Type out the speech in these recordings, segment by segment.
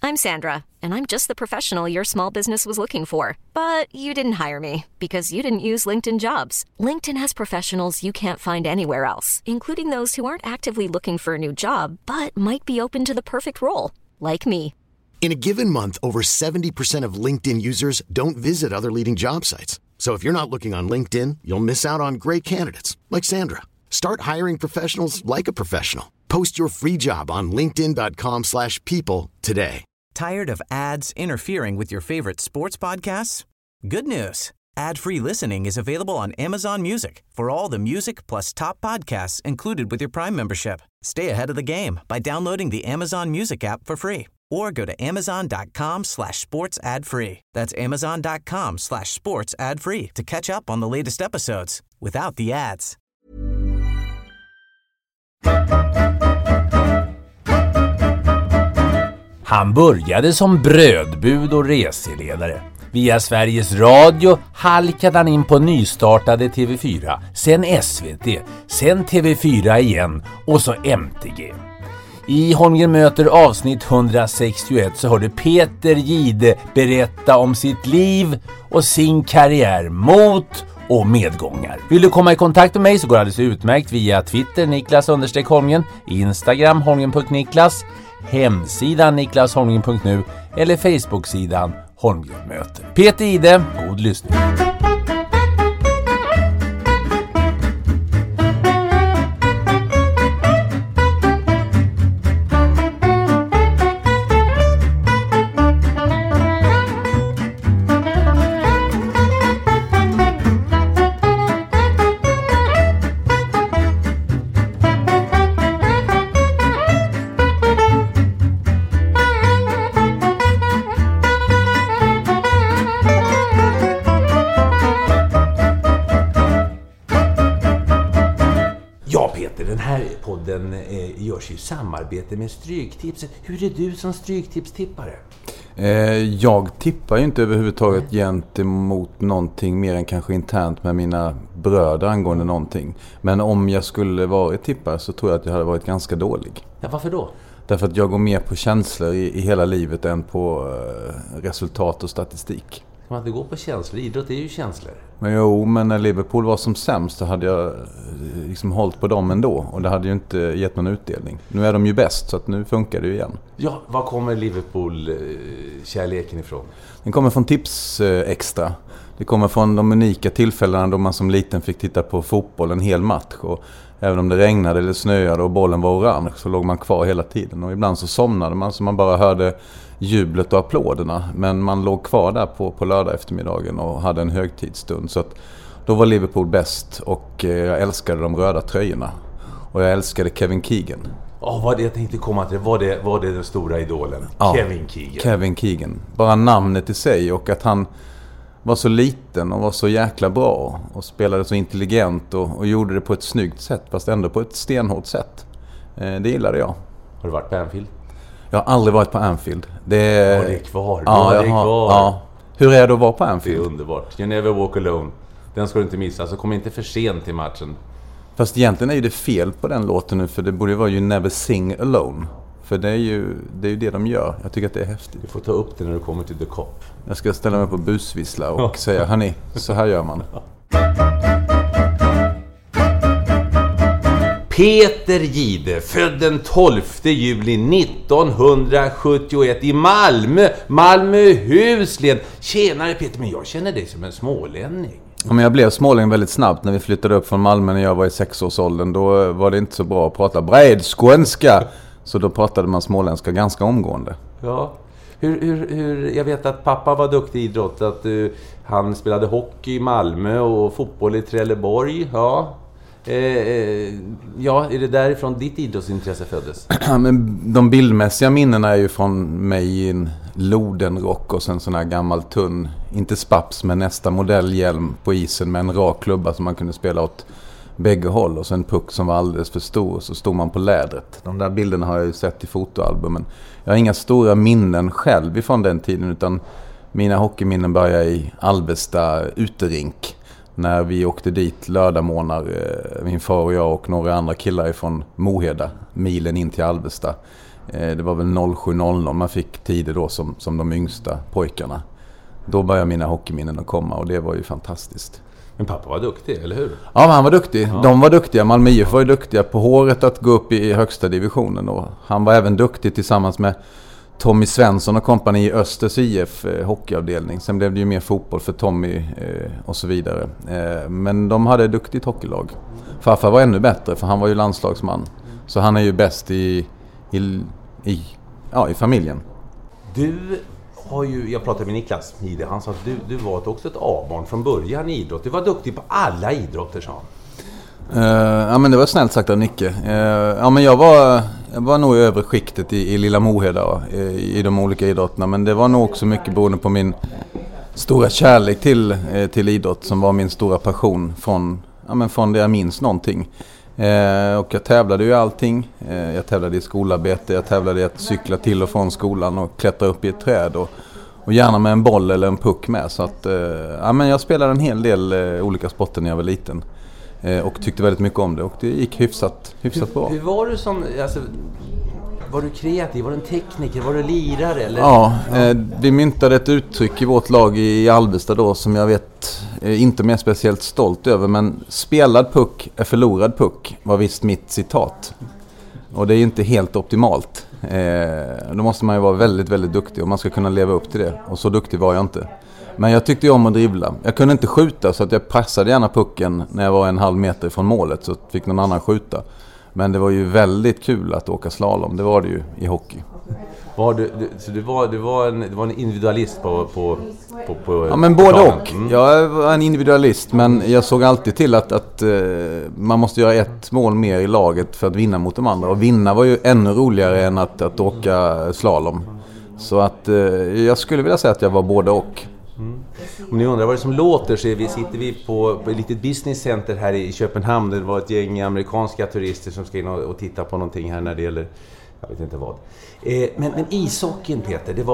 I'm Sandra, and I'm just the professional your small business was looking for. But you didn't hire me because you didn't use LinkedIn Jobs. LinkedIn has professionals you can't find anywhere else, including those who aren't actively looking for a new job, but might be open to the perfect role, like me. In a given month, over 70% of LinkedIn users don't visit other leading job sites. So if you're not looking on LinkedIn, you'll miss out on great candidates like Sandra. Start hiring professionals like a professional. Post your free job on linkedin.com/people today. Tired of ads interfering with your favorite sports podcasts? Good news. Ad-free listening is available on Amazon Music for all the music plus top podcasts included with your Prime membership. Stay ahead of the game by downloading the Amazon Music app for free or go to amazon.com/sports ad free. That's amazon.com/sports ad free to catch up on the latest episodes without the ads. Han började som brödbud och reseledare. Via Sveriges Radio halkade han in på nystartade TV4, sen SVT, sen TV4 igen och så MTG. I Holmgren möter avsnitt 161 så hörde Peter Jihde berätta om sitt liv och sin karriär mot och medgångar. Vill du komma i kontakt med mig så går det alldeles utmärkt via Twitter Niklas_Holmgren, Instagram Holmgren.Niklas, hemsidan niklasholmgren.nu eller Facebook-sidan Holmgren möter. Peter Jihde, god lyssning. Den här podden görs i samarbete med Stryktipset. Hur är du som stryktipstippare? Jag tippar ju inte överhuvudtaget gentemot någonting mer än kanske internt med mina bröder angående någonting. Men om jag skulle vara tippare så tror jag att jag hade varit ganska dålig. Ja, varför då? Därför att jag går mer på känslor i hela livet än på resultat och statistik. Man inte gå på känslor. Idrott är ju känslor. Men när Liverpool var som sämst så hade jag liksom hållit på dem ändå. Och det hade ju inte gett någon utdelning. Nu är de ju bäst så att nu funkar det ju igen. Ja, var kommer Liverpool-kärleken ifrån? Den kommer från Tips Extra. Det kommer från de unika tillfällena då man som liten fick titta på fotboll en hel match. Och även om det regnade eller snöade och bollen var orange så låg man kvar hela tiden. Och ibland så somnade man så man bara hörde jublet och applåderna. Men man låg kvar där på lördag eftermiddagen och hade en högtidsstund. Så att då var Liverpool bäst och jag älskade de röda tröjorna. Och jag älskade Kevin Keegan. Vad det jag tänkte komma till, var det den stora idolen? Ja, Kevin Keegan. Kevin Keegan. Bara namnet i sig och att han var så liten och var så jäkla bra och spelade så intelligent och gjorde det på ett snyggt sätt fast ändå på ett stenhårt sätt. Det gillade jag. Har du varit på Anfield? Jag har aldrig varit på Anfield. Det är kvar. Ja. Hur är det att vara på Anfield? Det är underbart. You never walk alone. Den ska du inte missa, så kom inte för sent till matchen. Fast egentligen är ju det fel på den låten nu, för det borde ju vara You never sing alone. För det är ju det de gör. Jag tycker att det är häftigt. Du får ta upp det när du kommer till The Cop. Jag ska ställa mig på busvissla och säga, hörni, så här gör man. Peter Jihde, född den 12 juli 1971 i Malmöhus län. Tjenare Peter, men jag känner dig som en smålänning. Ja, men jag blev smålänning väldigt snabbt när vi flyttade upp från Malmö när jag var i 6-årsåldern. Då var det inte så bra att prata bredskånska. Så då pratade man småländska ganska omgående. Ja. Hur, jag vet att pappa var duktig i idrott. Att han spelade hockey i Malmö och fotboll i Trelleborg. Ja. Ja, är det därifrån ditt idrottsintresse föddes? Men de bildmässiga minnena är ju från mig i en lodenrock och sen sån här gammal tunn, inte spaps men nästa modellhjälm på isen med en rak klubba som man kunde spela åt bägge håll och sen en puck som var alldeles för stor och så stod man på lädret. De där bilderna har jag ju sett i fotoalbumen. Jag har inga stora minnen själv ifrån den tiden, utan mina hockeyminnen börjar i Alvesta uterink. När vi åkte dit lördagmorgnar, min far och jag och några andra killar från Moheda, milen in till Alvesta. Det var väl 07.00 man fick tider då som de yngsta pojkarna. Då började mina hockeyminnen att komma och det var ju fantastiskt. Men pappa var duktig, eller hur? Ja, han var duktig. Ja. De var duktiga. Malmö IF var ju duktiga på håret att gå upp i högsta divisionen. Och han var även duktig tillsammans med Tommy Svensson och kompani i Östers IF hockeyavdelning. Sen blev det ju mer fotboll för Tommy och så vidare. Men de hade ett duktigt hockeylag. Farfar var ännu bättre för han var ju landslagsman. Så han är ju bäst i familjen. Du har ju, jag pratade med Niklas Hide, han sa att du var också ett A-barn från början i idrott. Du var duktig på alla idrotter, sa han. Ja, men det var snällt sagt av Nicke. Ja, men jag var nog i övre skiktet i Lilla Moheda i de olika idrotterna. Men det var nog också mycket beroende på min stora kärlek till idrott som var min stora passion från det jag minns någonting. Och jag tävlade ju allting. Jag tävlade i skolarbete, jag tävlade i att cykla till och från skolan och klättra upp i ett träd och gärna med en boll eller en puck med. Så att, men jag spelade en hel del olika sporter när jag var liten och tyckte väldigt mycket om det och det gick hyfsat bra. Hur var du som, alltså, var du kreativ, var du en tekniker, var du lirare? Eller? Ja, vi myntade ett uttryck i vårt lag i Alvesta då som jag vet inte mer speciellt stolt över, men spelad puck är förlorad puck var visst mitt citat. Och det är inte helt optimalt. Då måste man ju vara väldigt, väldigt duktig och man ska kunna leva upp till det. Och så duktig var jag inte. Men jag tyckte om att dribbla. Jag kunde inte skjuta så att jag passade gärna pucken när jag var 1,5 meter från målet så fick någon annan skjuta. Men det var ju väldigt kul att åka slalom. Det var det ju i hockey. Du var en individualist på ja, men både och. Jag var en individualist, men jag såg alltid till att man måste göra ett mål mer i laget för att vinna mot de andra. Och vinna var ju ännu roligare än att åka slalom. Så att jag skulle vilja säga att jag var både och. Om ni undrar vad det som låter så sitter vi på ett litet business center här i Köpenhamn. Det var ett gäng amerikanska turister som ska in och titta på någonting här när det gäller, jag vet inte vad. Men ishockeyn, Peter, det var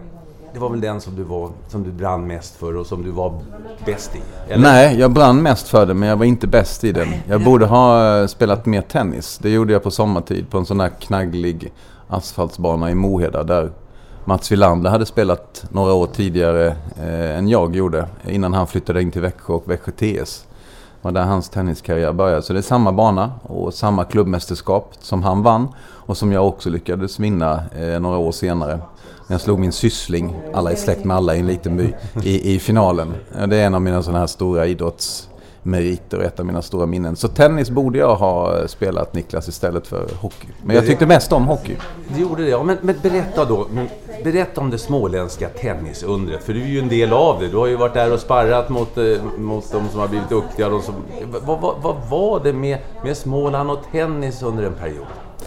väl den som du brann mest för och som du var bäst i? Eller? Nej, jag brann mest för det, men jag var inte bäst i den. Jag borde ha spelat mer tennis. Det gjorde jag på sommartid på en sån här knagglig asfaltsbana i Moheda där Mats Wilander hade spelat några år tidigare än jag gjorde innan han flyttade in till Växjö och Växjö TS. Och där hans tenniskarriär började. Så det är samma bana och samma klubbmästerskap som han vann och som jag också lyckades vinna några år senare. När jag slog min syssling, alla är släkt med alla i en liten by, i finalen. Det är en av mina sådana här stora idrottsmeriter och ett av mina stora minnen. Så tennis borde jag ha spelat, Niklas, istället för hockey. Men jag tyckte mest om hockey. Det gjorde det, ja. Men berätta då. Berätta om det småländska tennisundret. För du är ju en del av det. Du har ju varit där och sparrat mot de som har blivit duktiga. Vad var det med Småland och tennis under en period?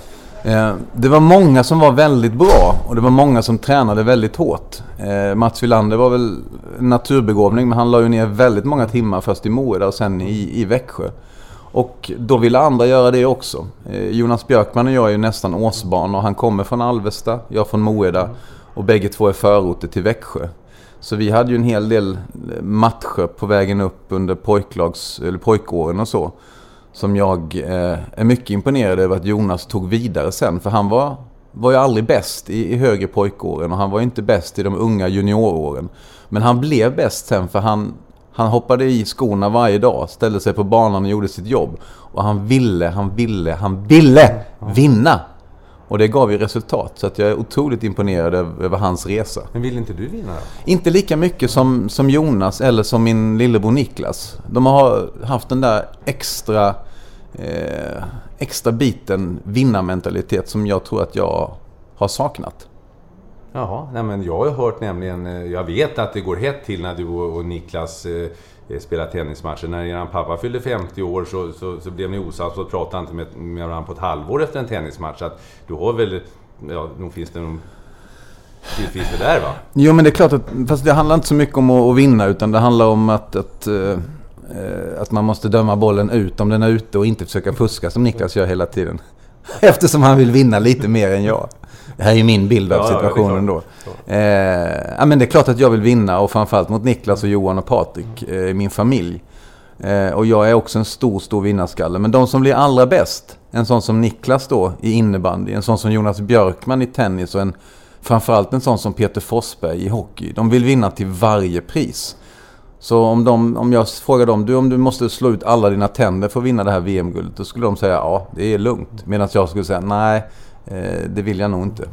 Det var många som var väldigt bra och det var många som tränade väldigt hårt. Mats Wilander var väl naturbegåvning, men han la ju ner väldigt många timmar först i Moheda och sen i Växjö. Och då ville andra göra det också. Jonas Björkman och jag är ju nästan årsbarn och han kommer från Alvesta, jag från Moheda och bägge två är förorter till Växjö. Så vi hade ju en hel del matcher på vägen upp under pojkåren och så. Som jag är mycket imponerad över att Jonas tog vidare sen. För han var ju aldrig bäst i högre pojkåren och han var inte bäst i de unga junioråren. Men han blev bäst sen för han hoppade i skorna varje dag, ställde sig på banan och gjorde sitt jobb. Och han ville vinna! Och det gav ju resultat. Så att jag är otroligt imponerad över hans resa. Men vill inte du vinna då? Inte lika mycket som Jonas eller som min lillebror Niklas. De har haft den där extra biten vinnarmentalitet som jag tror att jag har saknat. Jaha, nej men jag har hört nämligen, jag vet att det går hett till när du och Niklas spelar tennismatcher. När er pappa fyllde 50 år så blev ni osams och pratade inte med varandra på ett halvår efter en tennismatch. Så att du har väl, ja, nog finns det där, va? Jo, men det är klart att, fast det handlar inte så mycket om att vinna, utan det handlar om att man måste döma bollen ut om den är ute och inte försöka fuska som Niklas gör hela tiden. Eftersom han vill vinna lite mer än jag. Det här är ju min bild av situationen då. Men det är klart att jag vill vinna, och framförallt mot Niklas och Johan och Patrik, min familj. Och jag är också en stor vinnarskalle. Men de som blir allra bäst, En sån som Niklas då i innebandy, en sån som Jonas Björkman i tennis och framförallt en sån som Peter Forsberg i hockey. De vill vinna till varje pris. Så om jag frågar dem, om du måste slå ut alla dina tänder för att vinna det här VM-guldet, då skulle de säga ja, det är lugnt. Medan jag skulle säga nej, det vill jag nog inte.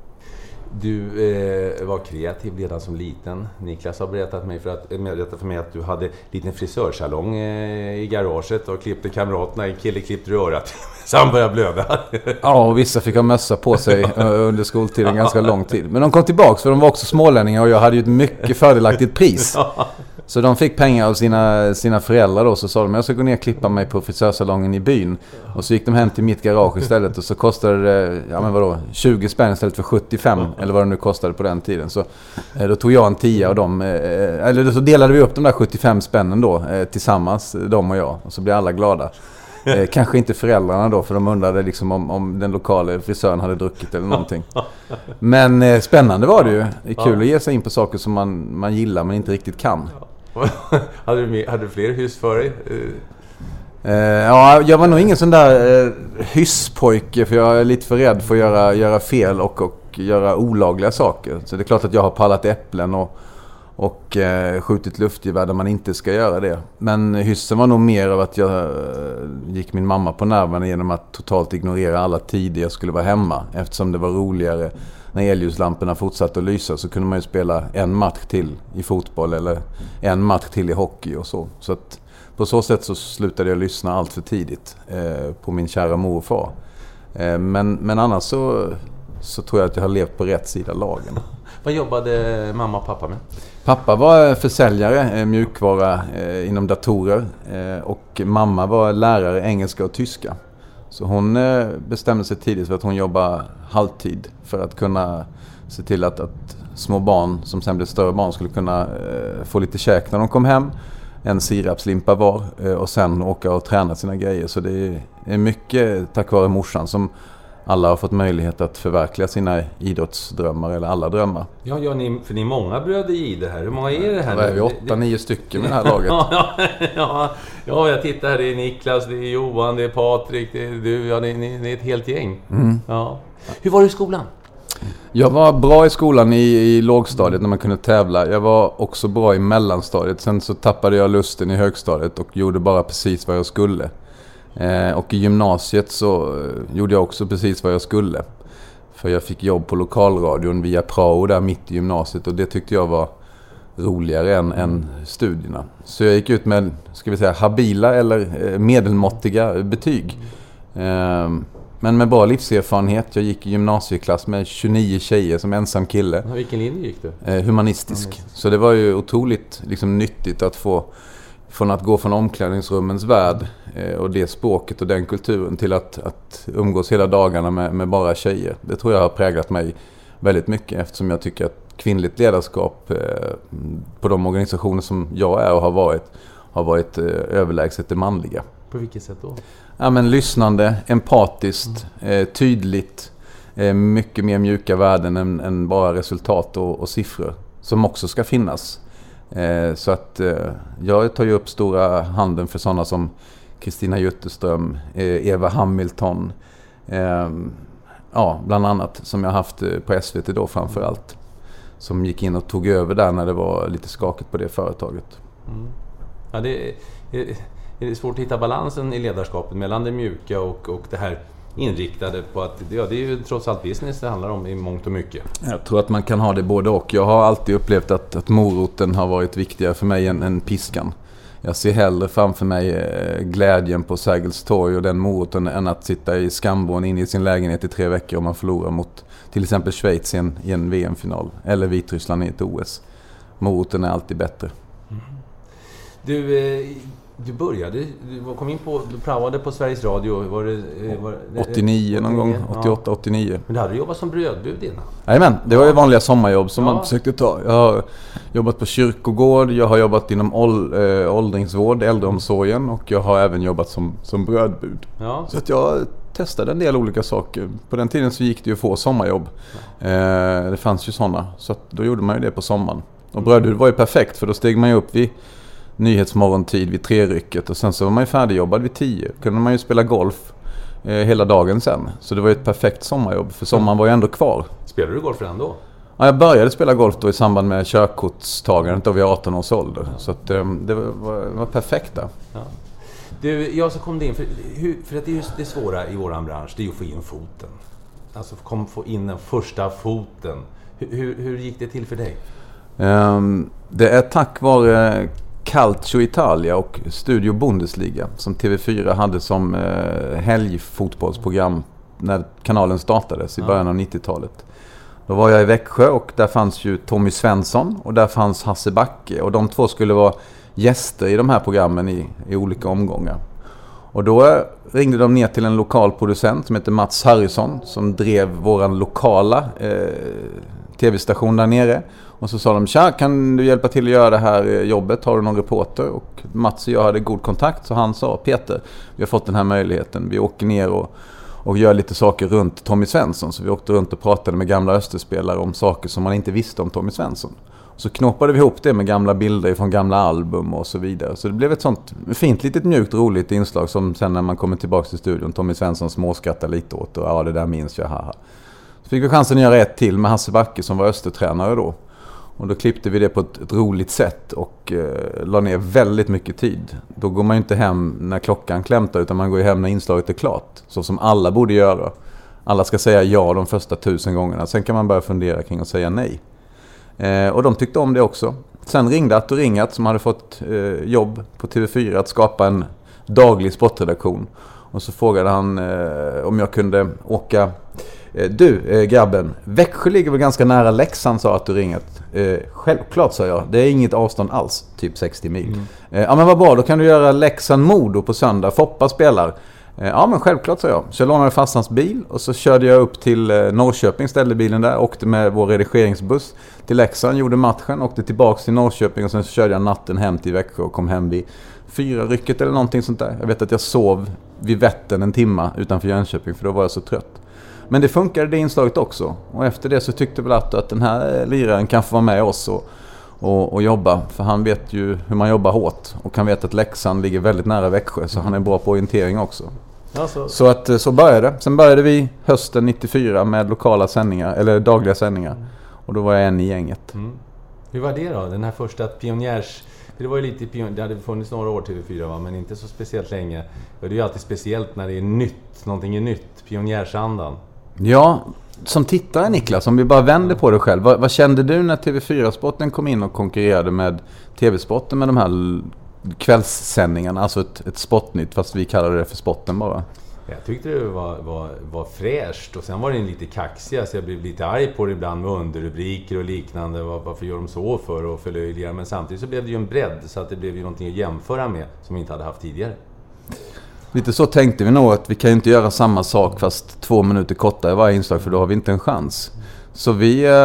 Du var kreativ redan som liten. Niklas har berättat för mig att du hade en liten frisörsalong i garaget och klippte kamraterna. En kille klippte rörat så han började blöda. Ja, och vissa fick ha mössa på sig under skoltiden ganska lång tid. Men de kom tillbaka för de var också smålänningar och jag hade ju ett mycket fördelaktigt pris. Så de fick pengar av sina föräldrar då, så sa de jag ska gå ner och klippa mig på frisörsalongen i byn. Och så gick de hem till mitt garage istället och så kostade det 20 spänn istället för 75 eller vad det nu kostade på den tiden. Så då tog jag en 10 av dem, eller så delade vi upp de där 75 spännen då tillsammans, de och jag, och så blev alla glada. Kanske inte föräldrarna då, för de undrade liksom om den lokala frisören hade druckit eller någonting. Men spännande var det ju. Det är kul att ge sig in på saker som man gillar men inte riktigt kan. Hade du fler hyss för dig? Ja, jag var nog ingen sån där hysspojke, för jag är lite för rädd för att göra fel och göra olagliga saker. Så det är klart att jag har pallat äpplen och skjutit luftgevär där man inte ska göra det. Men hyssen var nog mer av att jag gick min mamma på nerverna genom att totalt ignorera alla tider jag skulle vara hemma. Eftersom det var roligare när elljuslamporna fortsatte att lysa, så kunde man ju spela en match till i fotboll eller en match till i hockey och så. Så att på så sätt så slutade jag lyssna allt för tidigt på min kära mor och far. Men annars så tror jag att jag har levt på rätt sida lagen. Vad jobbade mamma och pappa med? Pappa var försäljare, mjukvara inom datorer, och mamma var lärare engelska och tyska. Så hon bestämde sig tidigt för att hon jobbar halvtid för att kunna se till att små barn som sen blev större barn skulle kunna få lite käk när de kom hem. En sirapslimpa var, och sen åka och träna sina grejer. Så det är mycket tack vare morsan som alla har fått möjlighet att förverkliga sina idrottsdrömmar, eller alla drömmar. Ja, ni är många bröder i det här. Hur många är det här? Det är 8-9 stycken med det här laget. Ja, jag tittar här. Det är Niklas, det är Johan, det är Patrik, det är du. Ja, ni är ett helt gäng. Mm. Ja. Hur var du i skolan? Jag var bra i skolan i lågstadiet när man kunde tävla. Jag var också bra i mellanstadiet. Sen så tappade jag lusten i högstadiet och gjorde bara precis vad jag skulle. Och i gymnasiet så gjorde jag också precis vad jag skulle. För jag fick jobb på lokalradion via prao där mitt i gymnasiet, och det tyckte jag var roligare än studierna. Så jag gick ut med, ska vi säga, habila eller medelmåttiga betyg. Men med bra livserfarenhet. Jag gick i gymnasieklass med 29 tjejer som ensam kille. Vilken linje gick du? Humanistisk. Så det var ju otroligt liksom nyttigt att från att gå från omklädningsrummens värld och det språket och den kulturen till att umgås hela dagarna med bara tjejer. Det tror jag har präglat mig väldigt mycket, eftersom jag tycker att kvinnligt ledarskap på de organisationer som jag är och har varit överlägset det manliga. På vilket sätt då? Ja, men lyssnande, empatiskt, tydligt, mycket mer mjuka värden än bara resultat och siffror som också ska finnas. Så att jag tar ju upp stora handen för sådana som Kristina Jutterström, Eva Hamilton, bland annat, som jag haft på SVT då framförallt, som gick in och tog över där när det var lite skakigt på det företaget. Mm. Ja, det är svårt att hitta balansen i ledarskapet mellan det mjuka och det här inriktade på att det är ju trots allt business det handlar om i mångt och mycket. Jag tror att man kan ha det både och. Jag har alltid upplevt att moroten har varit viktigare för mig än piskan. Jag ser hellre framför mig glädjen på Sergels torg och den moroten än att sitta i skambån inne i sin lägenhet i 3 veckor om man förlorar mot till exempel Schweiz i en VM-final eller Vitryssland i ett OS. Moroten är alltid bättre. Mm. Du kom in på, du praoade på Sveriges Radio, var det 89 någon gång, 88-89. Men du hade jobbat som brödbud innan? Jajamän, det var ju vanliga sommarjobb som man försökte ta. Jag har jobbat på kyrkogård, jag har jobbat inom åldringsvård, äldreomsorgen, och jag har även jobbat som brödbud. Ja. Så att jag testade en del olika saker. På den tiden så gick det ju att få sommarjobb. Det fanns ju sådana, så att då gjorde man ju det på sommaren. Och brödbud var ju perfekt, för då steg man ju upp vid nyhetsmorgontid vid 3-rycket, och sen så var man ju färdigjobbad vid 10. Kunde man ju spela golf hela dagen sen. Så det var ett perfekt sommarjobb, för sommaren var ju ändå kvar. Spelade du golf redan då? Ja, jag började spela golf då i samband med körkortstagandet då vid 18 års ålder. Så att, det var perfekt där. Ja. Jag så kom det in, för att det är just det svåra i våran bransch, det är att få in foten. Alltså få in den första foten. Hur gick det till för dig? Det är tack vare Calcio Italia och Studio Bundesliga som TV4 hade som helgfotbollsprogram när kanalen startades i början av 90-talet. Då var jag i Växjö och där fanns ju Tommy Svensson och där fanns Hasse Backe. Och de två skulle vara gäster i de här programmen i olika omgångar. Och då ringde de ner till en lokal producent som heter Mats Harrison som drev våran lokala tv-station där nere. Och så sa de, tja, kan du hjälpa till att göra det här jobbet? Har du någon reporter? Och Mats och jag hade god kontakt, så han sa, Peter, vi har fått den här möjligheten. Vi åker ner och gör lite saker runt Tommy Svensson. Så vi åkte runt och pratade med gamla Österspelare om saker som man inte visste om Tommy Svensson. Så knoppade vi ihop det med gamla bilder från gamla album och så vidare. Så det blev ett sånt fint, litet mjukt, roligt inslag som sen när man kommer tillbaka till studion, Tommy Svensson småskrattar lite åt och ja, det där minns jag, haha. Så fick vi chansen att göra ett till med Hasse Backe som var Östertränare då. Och då klippte vi det på ett roligt sätt och la ner väldigt mycket tid. Då går man ju inte hem när klockan klämtar utan man går ju hem när inslaget är klart. Så som alla borde göra. Alla ska säga ja de första 1000 gångerna. Sen kan man börja fundera kring att säga nej. Och de tyckte om det också. Sen ringde Artur Ringat som hade fått jobb på TV4 att skapa en daglig sportredaktion. Och så frågade han om jag kunde åka... Du, grabben, Växjö ligger väl ganska nära Leksand, sa Artur Ringat. Självklart, sa jag. Det är inget avstånd alls, typ 60 mil. Ja, men vad bra, då kan du göra Leksand-Modo på söndag. Foppa spelar. Ja, men självklart, sa jag. Så jag lånade fast hans bil och så körde jag upp till Norrköping, ställde bilen där, åkte med vår redigeringsbuss till Leksand, gjorde matchen, åkte tillbaka till Norrköping och sen så körde jag natten hem till Växjö och kom hem vid 4-rycket eller någonting sånt där. Jag vet att jag sov vid Vättern en timma utanför Jönköping för då var jag så trött. Men det funkade det inslaget också. Och efter det så tyckte väl att den här liraren kan få vara med oss och jobba. För han vet ju hur man jobbar hårt. Och han vet att Leksand ligger väldigt nära Växjö. Så han är bra på orientering också. Alltså. Så att så började det. Sen började vi hösten 94 med lokala sändningar. Eller dagliga sändningar. Och då var jag en i gänget. Hur var det då? Den här första pionjärs... Det var ju lite det hade funnits några år till TV4 va? Men inte så speciellt länge. Och det är ju alltid speciellt när det är nytt. Någonting är nytt. Pionjärsandan. Ja, som tittare Niklas, om vi bara vänder på det själv. Vad kände du när TV4-sporten kom in och konkurrerade med TV-sporten med de här kvällssändningarna? Alltså ett sportnytt, fast vi kallade det för sporten bara. Jag tyckte det var fräscht och sen var det lite kaxiga så jag blev lite arg på det ibland med underrubriker och liknande. Varför gör de så för och förlöjliga? Men samtidigt så blev det ju en bredd så att det blev ju någonting att jämföra med som vi inte hade haft tidigare. Lite så tänkte vi nog att vi kan inte göra samma sak fast 2 minuter kortare i varje inslag för då har vi inte en chans. Så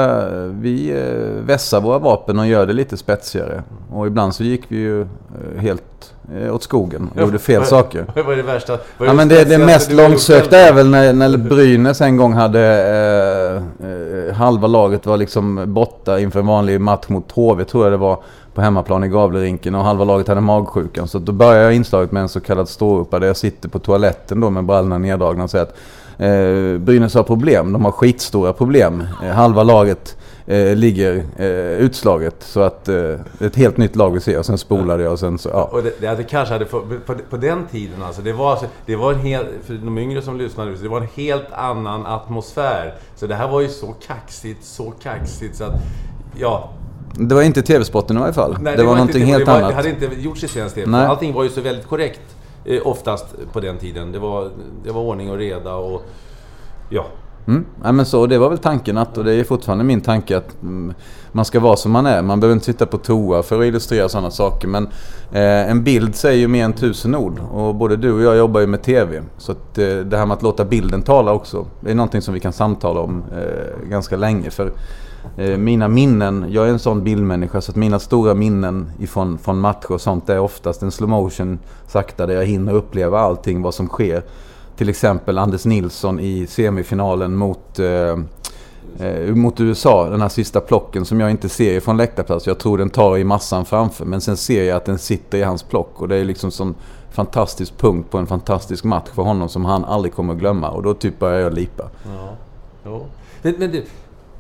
vi vässar våra vapen och gör det lite spetsigare. Och ibland så gick vi ju helt åt skogen och gjorde fel saker. Vad var det värsta? Ja, men det mest långsökta är väl när Brynäs en gång hade halva laget var liksom borta inför en vanlig match mot HV, tror jag det var, på hemmaplan i Gavlerinken, och halva laget hade magsjukan. Så då började jag inslaget med en så kallad ståuppare där jag sitter på toaletten då med brallorna neddragna och säger att Brynäs har problem, de har skitstora problem. Halva laget ligger utslaget så att ett helt nytt lag vi ser och sen spolade jag och sen så, ja. Och det kanske hade på den tiden alltså, det var en helt, för de yngre som lyssnade, det var en helt annan atmosfär. Så det här var ju så kaxigt så att ja. Det var inte TV-sporten i alla fall. Nej, det var någonting helt annat. Det hade inte gjorts i svensk TV. Allting var ju så väldigt korrekt oftast på den tiden. Det var ordning och reda och ja. Ja, men så det var väl tanken och det är fortfarande min tanke att man ska vara som man är. Man behöver inte sitta på toa för att illustrera sådana saker, men en bild säger ju mer än 1000 ord och både du och jag jobbar ju med TV, så att det här med att låta bilden tala också, det är någonting som vi kan samtala om ganska länge, för mina minnen, jag är en sån bildmänniska så att mina stora minnen från matcher och sånt är oftast en slow motion sakta där jag hinner uppleva allting vad som sker. Till exempel Anders Nilsson i semifinalen mot mot USA, den här sista plocken som jag inte ser från läktarplats. Jag tror den tar i massan framför, men sen ser jag att den sitter i hans plock, och det är liksom sån fantastisk punkt på en fantastisk match för honom som han aldrig kommer att glömma, och då typ börjar jag lipa. Ja. Men du,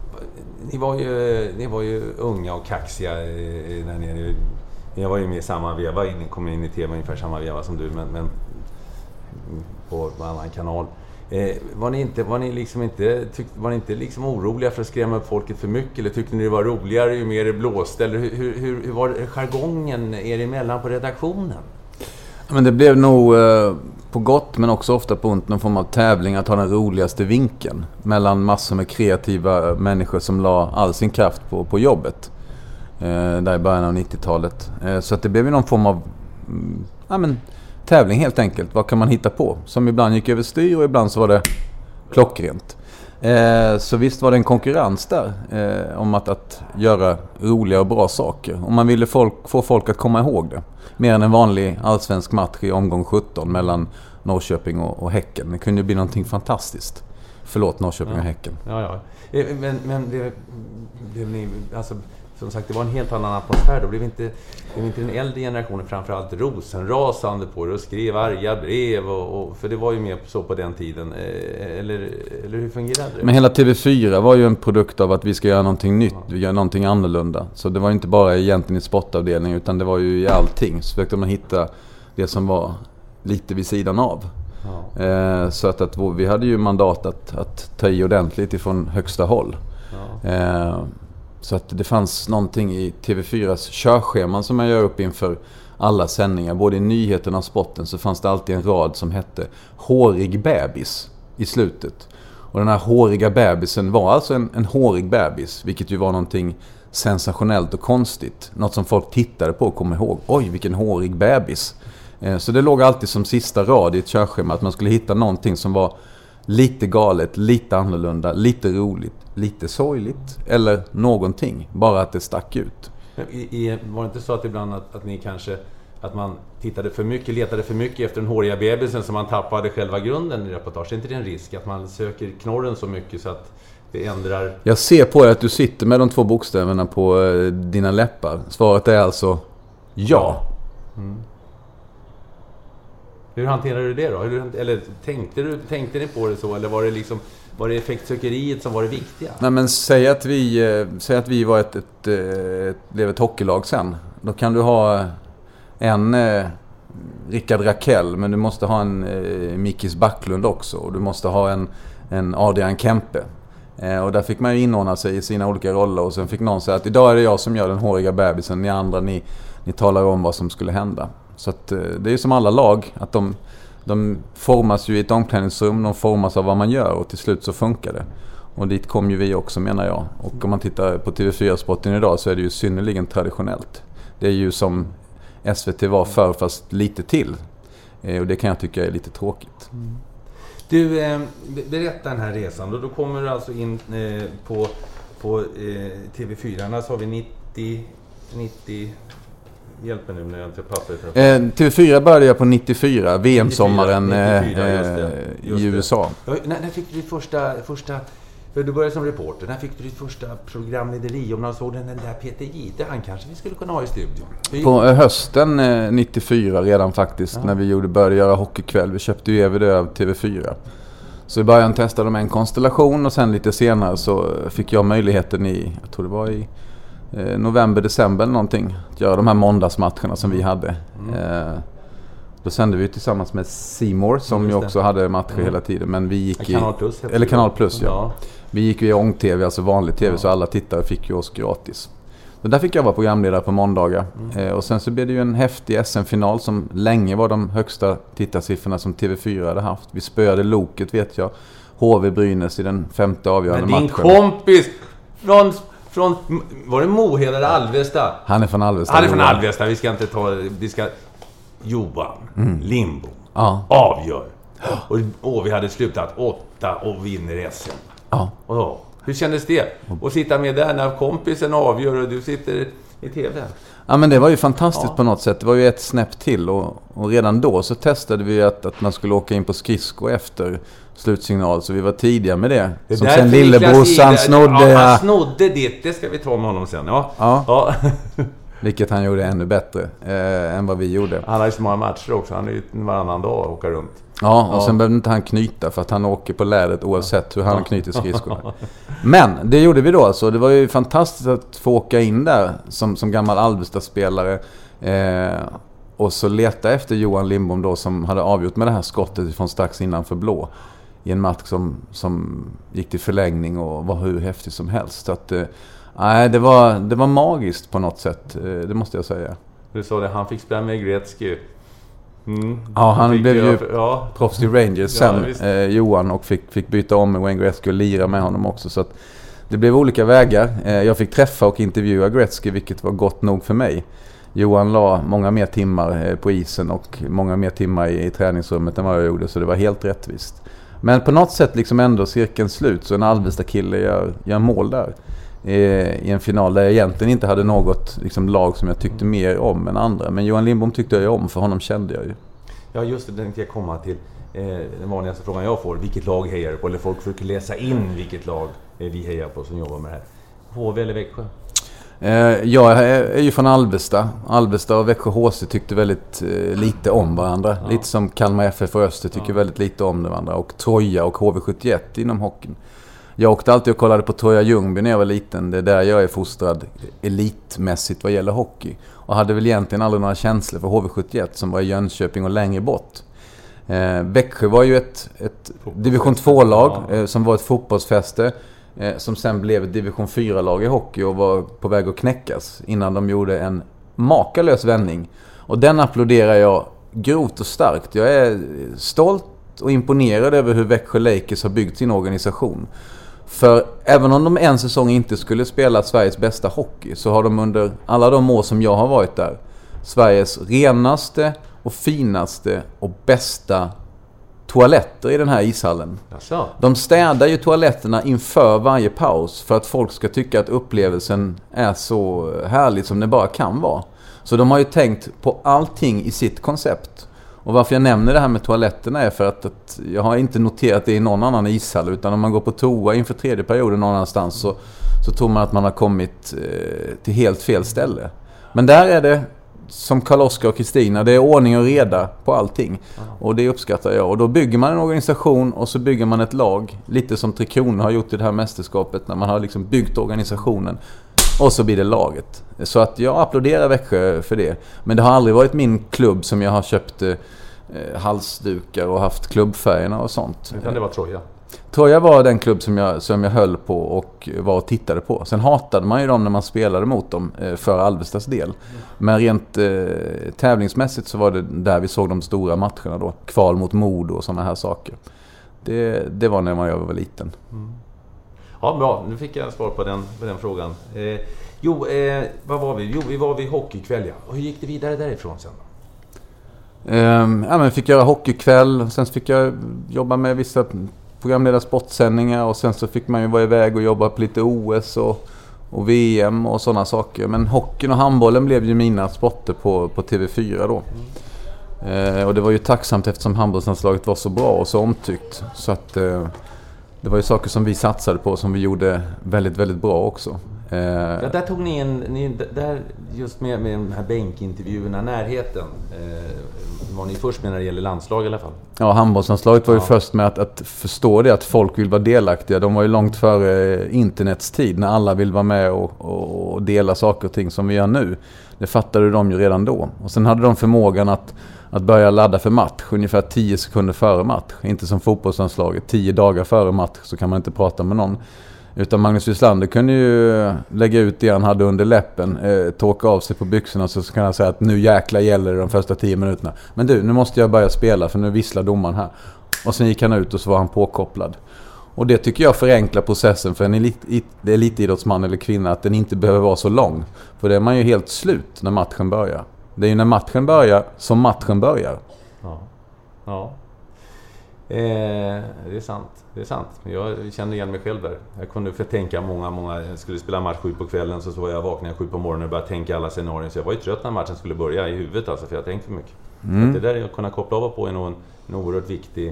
ni var ju unga och kaxiga när ni... Jag var ju med i samma veva, kom in i TV ungefär samma veva som du, men på en annan kanal. Var ni inte liksom oroliga för att skrämma upp folket för mycket, eller tyckte ni det var roligare ju mer det blåste, eller hur var jargongen er emellan på redaktionen? Men det blev nog på gott, men också ofta på ont, någon form av tävling att ha den roligaste vinkeln mellan massor med kreativa människor som la all sin kraft på jobbet där i början av 90-talet. Så att det blev någon form av tävling helt enkelt. Vad kan man hitta på? Som ibland gick över styr och ibland så var det klockrent. Så visst var det en konkurrens där om att göra roliga och bra saker. Och man ville få folk att komma ihåg det. Mer än en vanlig allsvensk match i omgång 17 mellan Norrköping och Häcken. Det kunde ju bli någonting fantastiskt. Förlåt, Norrköping och Häcken. Ja. Men det alltså, som sagt, det var en helt annan atmosfär. Då blev inte den äldre generationen framförallt rosenrasande på det och skrev arga brev. För det var ju mer så på den tiden. Eller hur fungerade det? Men hela TV4 var ju en produkt av att vi ska göra någonting nytt. Vi gör någonting annorlunda. Så det var inte bara egentligen i sportavdelning, utan det var ju i allting. Så försökte man hitta det som var lite vid sidan av. Ja. Så att vi hade ju mandat att ta i ordentligt ifrån högsta håll. Ja. Så att det fanns någonting i TV4s körscheman som jag gör upp inför alla sändningar. Både i nyheterna och sporten så fanns det alltid en rad som hette hårig bebis i slutet. Och den här håriga bebisen var alltså en hårig bebis, vilket ju var någonting sensationellt och konstigt. Något som folk tittade på och kom ihåg. Oj, vilken hårig bebis. Så det låg alltid som sista rad i ett körschema att man skulle hitta någonting som var lite galet, lite annorlunda, lite roligt, lite sorgligt eller någonting, bara att det stack ut. Var det inte så att ibland att ni kanske, att man letade för mycket efter den håriga bebisen så man tappade själva grunden i reportage? Är inte det en risk att man söker knorren så mycket så att det ändrar? Jag ser på dig att du sitter med de 2 bokstäverna på dina läppar. Svaret är alltså ja. Mm. Hur hanterar du det då? Eller tänkte ni på det så? Eller var det effektsökeriet som var det viktiga? Nej, men säg att vi var ett hockeylag sen. Då kan du ha en Rickard Rakell, men du måste ha en Mikis Backlund också. Och du måste ha en Adrian Kempe. Och där fick man ju inordna sig i sina olika roller. Och sen fick någon säga att idag är det jag som gör den håriga bebisen. Ni andra, ni talar om vad som skulle hända. Så att det är ju som alla lag, att de formas ju i ett omklädningsrum, de formas av vad man gör och till slut så funkar det. Och dit kom ju vi också, menar jag. Och om man tittar på TV4-sporten idag så är det ju synnerligen traditionellt. Det är ju som SVT var förr, fast lite till. Och det kan jag tycka är lite tråkigt. Du, berätta den här resan. Då kommer du alltså in på TV4. Annars har vi 90... Hjälp mig nu när jag inte papper. TV4 började jag på 94, VM-sommaren i USA. När fick du ditt första... För du började som reporter. När fick du ditt första programlederi? Om någon såg den där Peter Gide, han kanske vi skulle kunna ha i studion. På hösten 94 redan faktiskt, när vi började göra hockeykväll. Vi köpte ju över det av TV4. Så i början testade de en konstellation och sen lite senare så fick jag möjligheten jag tror det var i november, december någonting, att göra de här måndagsmatcherna som vi hade. Då sände vi tillsammans med C More som ju också hade matcher hela tiden, men vi gick Kanal Plus, ja. Vi gick ju i ång-tv, alltså vanlig tv, så alla tittare fick ju oss gratis. Så där fick jag vara programledare på måndagar. Och sen så blev det ju en häftig SM-final som länge var de högsta tittarsiffrorna som TV4 hade haft. Vi spöade Loket, vet jag. HV Brynäs i den 5:e avgörande matchen. Men din kompis från var det Mohed eller Alvesta? Han är från Alvesta. Vi ska Johan Limbo avgör. Och vi hade slutat 8 och vinner SM. Ja. Hur kändes det? Att sitta med där när kompisen avgör och du sitter i tv. Ja, men det var ju fantastiskt på något sätt. Det var ju ett snäpp till och redan då så testade vi att man skulle åka in på skridsko efter slutsignal, så vi var tidiga med det. Som sen lillebrorsan snodde. Ja, han snodde det ska vi ta med honom sen. Ja. Vilket han gjorde ännu bättre än vad vi gjorde. Han har ju så många matcher också. Han är ju varannan dag och åker runt. Ja, och sen behövde inte han knyta för att han åker på läret oavsett hur han knyter skridskorna. Men det gjorde vi då alltså. Det var ju fantastiskt att få åka in där som gammal Alvesta-spelare och så leta efter Johan Lindbom då, som hade avgjort med det här skottet från strax innanför blå i en match som gick till förlängning och var hur häftig som helst. Så att det var magiskt på något sätt, det måste jag säga. Du sa det, han fick spela med Gretzky. Ja, han blev ju proffs i Rangers sen, Johan, och fick byta om med Wayne Gretzky och lira med honom också. Så att det blev olika vägar. Jag fick träffa och intervjua Gretzky, vilket var gott nog för mig. Johan la många mer timmar på isen och många mer timmar i träningsrummet än vad jag gjorde, så det var helt rättvist. Men på något sätt liksom ändå cirkeln slut, så en Alvesta-kille gör mål där i en final där jag egentligen inte hade något liksom lag som jag tyckte mer om än andra. Men Johan Lindbom tyckte jag ju om, för honom kände jag ju. Ja, just det, tänkte jag komma till. Den vanligaste frågan jag får, vilket lag hejar du på? Eller folk försöker läsa in vilket lag vi hejar på som jobbar med det här. HV eller Växjö? Jag är ju från Alvesta och Växjö HC tyckte väldigt lite om varandra. Ja. Lite som Kalmar FF och Öster tycker väldigt lite om varandra. Och Troja och HV71 inom hockeyn. Jag åkte alltid och kollade på Troja Ljungby när jag var liten. Det är där jag är fostrad elitmässigt vad gäller hockey. Och hade väl egentligen aldrig några känslor för HV71 som var i Jönköping och längre bort. Växjö var ju ett division 2-lag som var ett fotbollsfäste. Som sen blev ett division 4-lag i hockey och var på väg att knäckas innan de gjorde en makalös vändning. Och den applåderar jag grovt och starkt. Jag är stolt och imponerad över hur Växjö Lakers har byggt sin organisation. För även om de en säsong inte skulle spela Sveriges bästa hockey, så har de under alla de år som jag har varit där Sveriges renaste och finaste och bästa toaletter i den här ishallen. Jaså. De städar ju toaletterna inför varje paus för att folk ska tycka att upplevelsen är så härlig som det bara kan vara. Så de har ju tänkt på allting i sitt koncept. Och varför jag nämner det här med toaletterna är för att jag har inte noterat det i någon annan ishall, utan om man går på toa inför tredje perioden någon annanstans så tror man att man har kommit till helt fel ställe. Men där är det som Karl-Oskar och Kristina, det är ordning och reda på allting. Och det uppskattar jag. Och då bygger man en organisation och så bygger man ett lag. Lite som Tre Kronor har gjort i det här mästerskapet, när man har liksom byggt organisationen. Och så blir det laget. Så att jag applåderar Växjö för det. Men det har aldrig varit min klubb som jag har köpt halsdukar och haft klubbfärgerna och sånt. Utan det var Troja? Troja var den klubb som jag höll på och var och tittade på. Sen hatade man ju dem när man spelade mot dem för Alvestas del. Men rent tävlingsmässigt så var det där vi såg de stora matcherna då. Kval mot Modo och sådana här saker. Det var när jag var liten. Mm. Ja, bra. Nu fick jag svar på den frågan. Vad var vi? Jo, vi var vid hockeykväll, ja. Och hur gick det vidare därifrån sen då? Men fick göra hockeykväll. Sen fick jag jobba med vissa programledda sportsändningar. Och sen så fick man ju vara iväg och jobba på lite OS och VM och sådana saker. Men hockeyn och handbollen blev ju mina sporter på TV4 då. Och det var ju tacksamt eftersom handbollslandslaget var så bra och så omtyckt. Så att det var ju saker som vi satsade på som vi gjorde väldigt, väldigt bra också. Ja, där tog ni där just med de här bänkintervjuerna, närheten. Var ni först med när det gäller landslag i alla fall? Ja, handbollslandslaget var ju först med att förstå det, att folk vill vara delaktiga. De var ju långt före internets tid när alla vill vara med och dela saker och ting som vi gör nu. Det fattade de ju redan då. Och sen hade de förmågan att börja ladda för match ungefär 10 sekunder före match. Inte som fotbollslandslaget, 10 dagar före match så kan man inte prata med någon. Utan Magnus Wislander kunde ju lägga ut det han hade under läppen, torka av sig på byxorna, så kan han säga att nu jäkla gäller det de första 10 minuterna. Men du, nu måste jag börja spela för nu visslar domaren här. Och sen gick han ut och så var han påkopplad. Och det tycker jag förenklar processen för en elitidrottsman eller kvinna, att den inte behöver vara så lång. För det är man ju helt slut när matchen börjar. Det är ju när matchen börjar som matchen börjar. Ja. Det är sant. Jag känner igen mig själv där. Jag kunde tänka många. Jag skulle spela match 7 på kvällen, så var jag vaknade 7 på morgonen och började tänka alla scenarier. Så jag var ju trött när matchen skulle börja i huvudet, alltså, för jag tänkte för mycket. Det där att kunna koppla av på är nog en oerhört viktig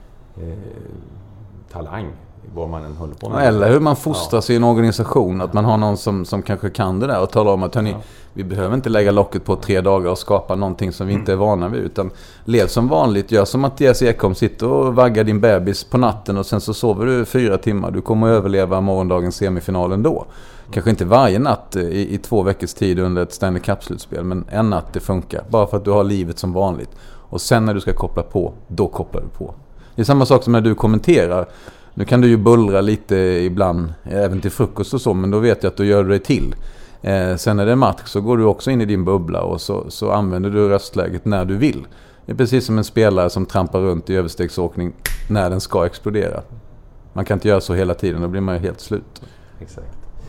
talang, vad man än håller på med. Eller hur man fostras i en organisation, att man har någon som kanske kan det där och talar om att vi behöver inte lägga locket på 3 dagar och skapa någonting som vi inte är vana vid, utan lev som vanligt, gör som Mattias Ekholm, sitter och vaggar din bebis på natten och sen så sover du 4 timmar. Du kommer att överleva morgondagens semifinal ändå. Kanske inte varje natt i 2 veckors tid under ett Stanley Cup-slutspel, men en natt det funkar, bara för att du har livet som vanligt. Och sen när du ska koppla på, då kopplar du på. Det är samma sak som när du kommenterar. Nu kan du ju bullra lite ibland, även till frukost och så, men då vet jag att du gör dig till. Sen när det är match så går du också in i din bubbla och så använder du röstläget när du vill. Det är precis som en spelare som trampar runt i överstegsåkning när den ska explodera. Man kan inte göra så hela tiden, då blir man ju helt slut. Exakt.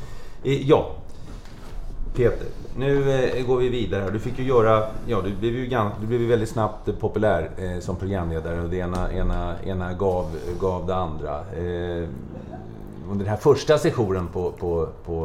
Ja, Peter, nu går vi vidare. Du fick ju göra, du blev ju väldigt snabbt populär som programledare, och det ena gav det andra. Under den här första sessionen på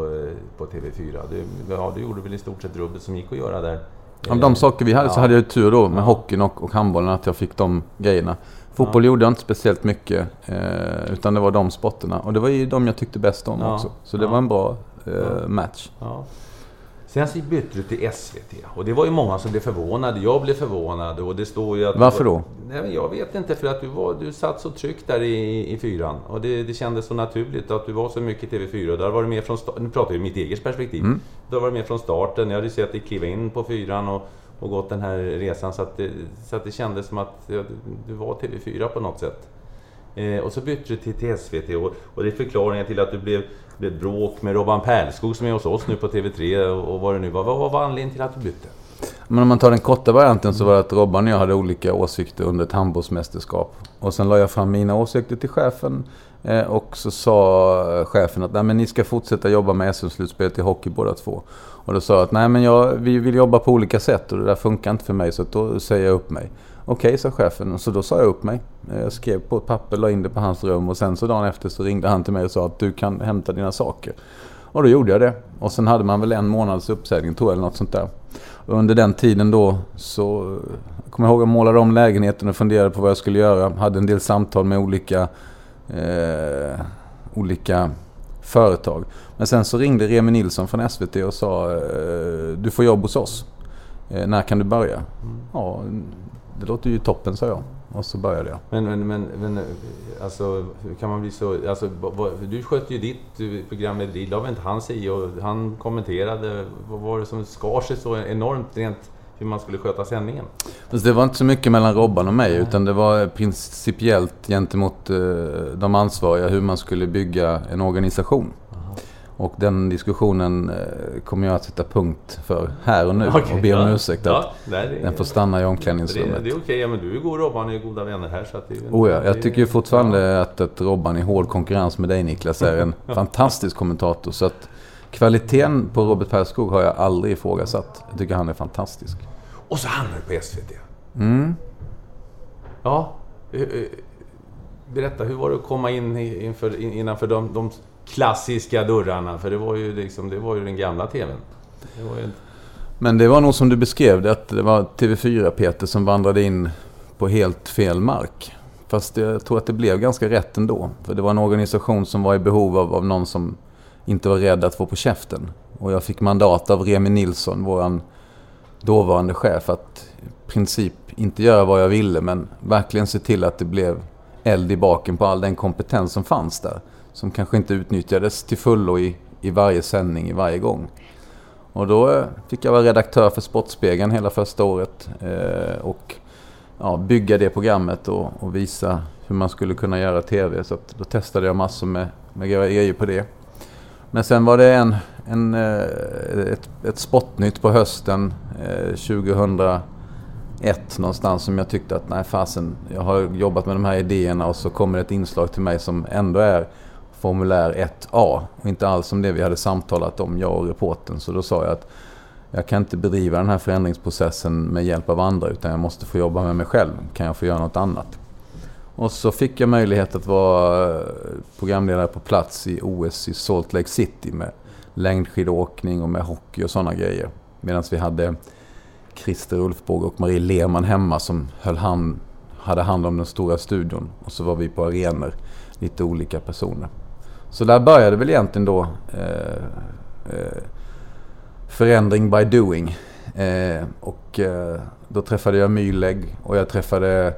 TV4, du gjorde väl i stort sett rubbet som gick att göra där. Av de saker vi hade så hade jag tur då med hockeyn och handbollen, att jag fick de grejerna. Fotboll gjorde jag inte speciellt mycket, utan det var de sporterna. Och det var ju de jag tyckte bäst om också. Så det var en bra match. Ja. Sen så bytte du till SVT. Och det var ju många som blev förvånade. Jag blev förvånad. Och det står ju att varför då? Nej, men jag vet inte, för att du satt så tryggt där i fyran. Och det kändes så naturligt att du var så mycket i TV4. Där var du med från starten. Nu pratar jag mitt eget perspektiv. Då var du med från starten. Jag hade sett dig kliva in på fyran och gått den här resan. Så att det kändes som att du var TV4 på något sätt. Och så bytte du till SVT. Och det är förklaringen till att du blev bråk med Robban Pärlskog som är hos oss nu på TV3 och vad det nu var. Vad var anledningen till att du bytte? Men om man tar den korta varianten så var det att Robban och jag hade olika åsikter under ett handbollsmästerskap. Och sen la jag fram mina åsikter till chefen, och så sa chefen att nej, men ni ska fortsätta jobba med SM-slutspelet i hockey båda två. Och då sa jag att nej, men vi vill jobba på olika sätt och det där funkar inte för mig, så då säger jag upp mig. Okej, sa chefen, och så då sa jag upp mig. Jag skrev på ett papper, la in det på hans rum, och sen så dagen efter så ringde han till mig och sa att du kan hämta dina saker. Och då gjorde jag det. Och sen hade man väl 1 månads uppsägning, tror jag, eller något sånt där. Och under den tiden då så kommer jag ihåg att jag målade om lägenheten och funderade på vad jag skulle göra. Hade en del samtal med olika företag. Men sen så ringde Remi Nilsson från SVT och sa du får jobb hos oss. När kan du börja? Ja, det låter ju toppen, sa jag. Och så började jag. Men alltså, hur kan man bli så... Alltså, du skötte ju ditt program med Drill, det var inte hans i, och han kommenterade. Vad var det som skar sig så enormt rent hur man skulle sköta sändningen? Alltså, det var inte så mycket mellan Robban och mig, utan det var principiellt gentemot de ansvariga hur man skulle bygga en organisation. Och den diskussionen kommer jag att sätta punkt för här och nu, och be om ursäkt att den får stanna i omklädningsrummet. Det är okej, men du och Robban är goda vänner här. Så att det jag tycker ju fortfarande att Robban i hård konkurrens med dig, Niklas, är en fantastisk kommentator. Så att kvaliteten på Robert Pärlskog har jag aldrig ifrågasatt. Jag tycker han är fantastisk. Och så hamnar du på SVT. Ja, berätta, hur var det att komma in innanför de klassiska dörrarna, för det var ju den gamla tvn. Men det var nog som du beskrev det, att det var TV4 Peter som vandrade in på helt fel mark. Fast jag tror att det blev ganska rätt ändå, för det var en organisation som var i behov av någon som inte var rädd att få på käften. Och jag fick mandat av Remi Nilsson, våran dåvarande chef, att i princip inte göra vad jag ville, men verkligen se till att det blev eld i baken på all den kompetens som fanns där, som kanske inte utnyttjades till fullo i varje sändning, i varje gång. Och då fick jag vara redaktör för Sportspegeln hela första året och bygga det programmet och visa hur man skulle kunna göra tv. Så att då testade jag massor med grejer på det. Men sen var det ett Sportnytt på hösten 2001 någonstans som jag tyckte att nej fasen, jag har jobbat med de här idéerna, och så kommer ett inslag till mig som ändå är formulär 1A och inte alls som det vi hade samtalat om, jag och reporten. Så då sa jag att jag kan inte bedriva den här förändringsprocessen med hjälp av andra, utan jag måste få jobba med mig själv. Kan jag få göra något annat? Och så fick jag möjlighet att vara programledare på plats i OS i Salt Lake City med längdskidåkning och med hockey och sådana grejer. Medan vi hade Christer Ulfbåge och Marie Lehmann hemma som hade hand om den stora studion. Och så var vi på arenor, lite olika personer. Så där började väl egentligen då förändring by doing. Då träffade jag Myleg och jag träffade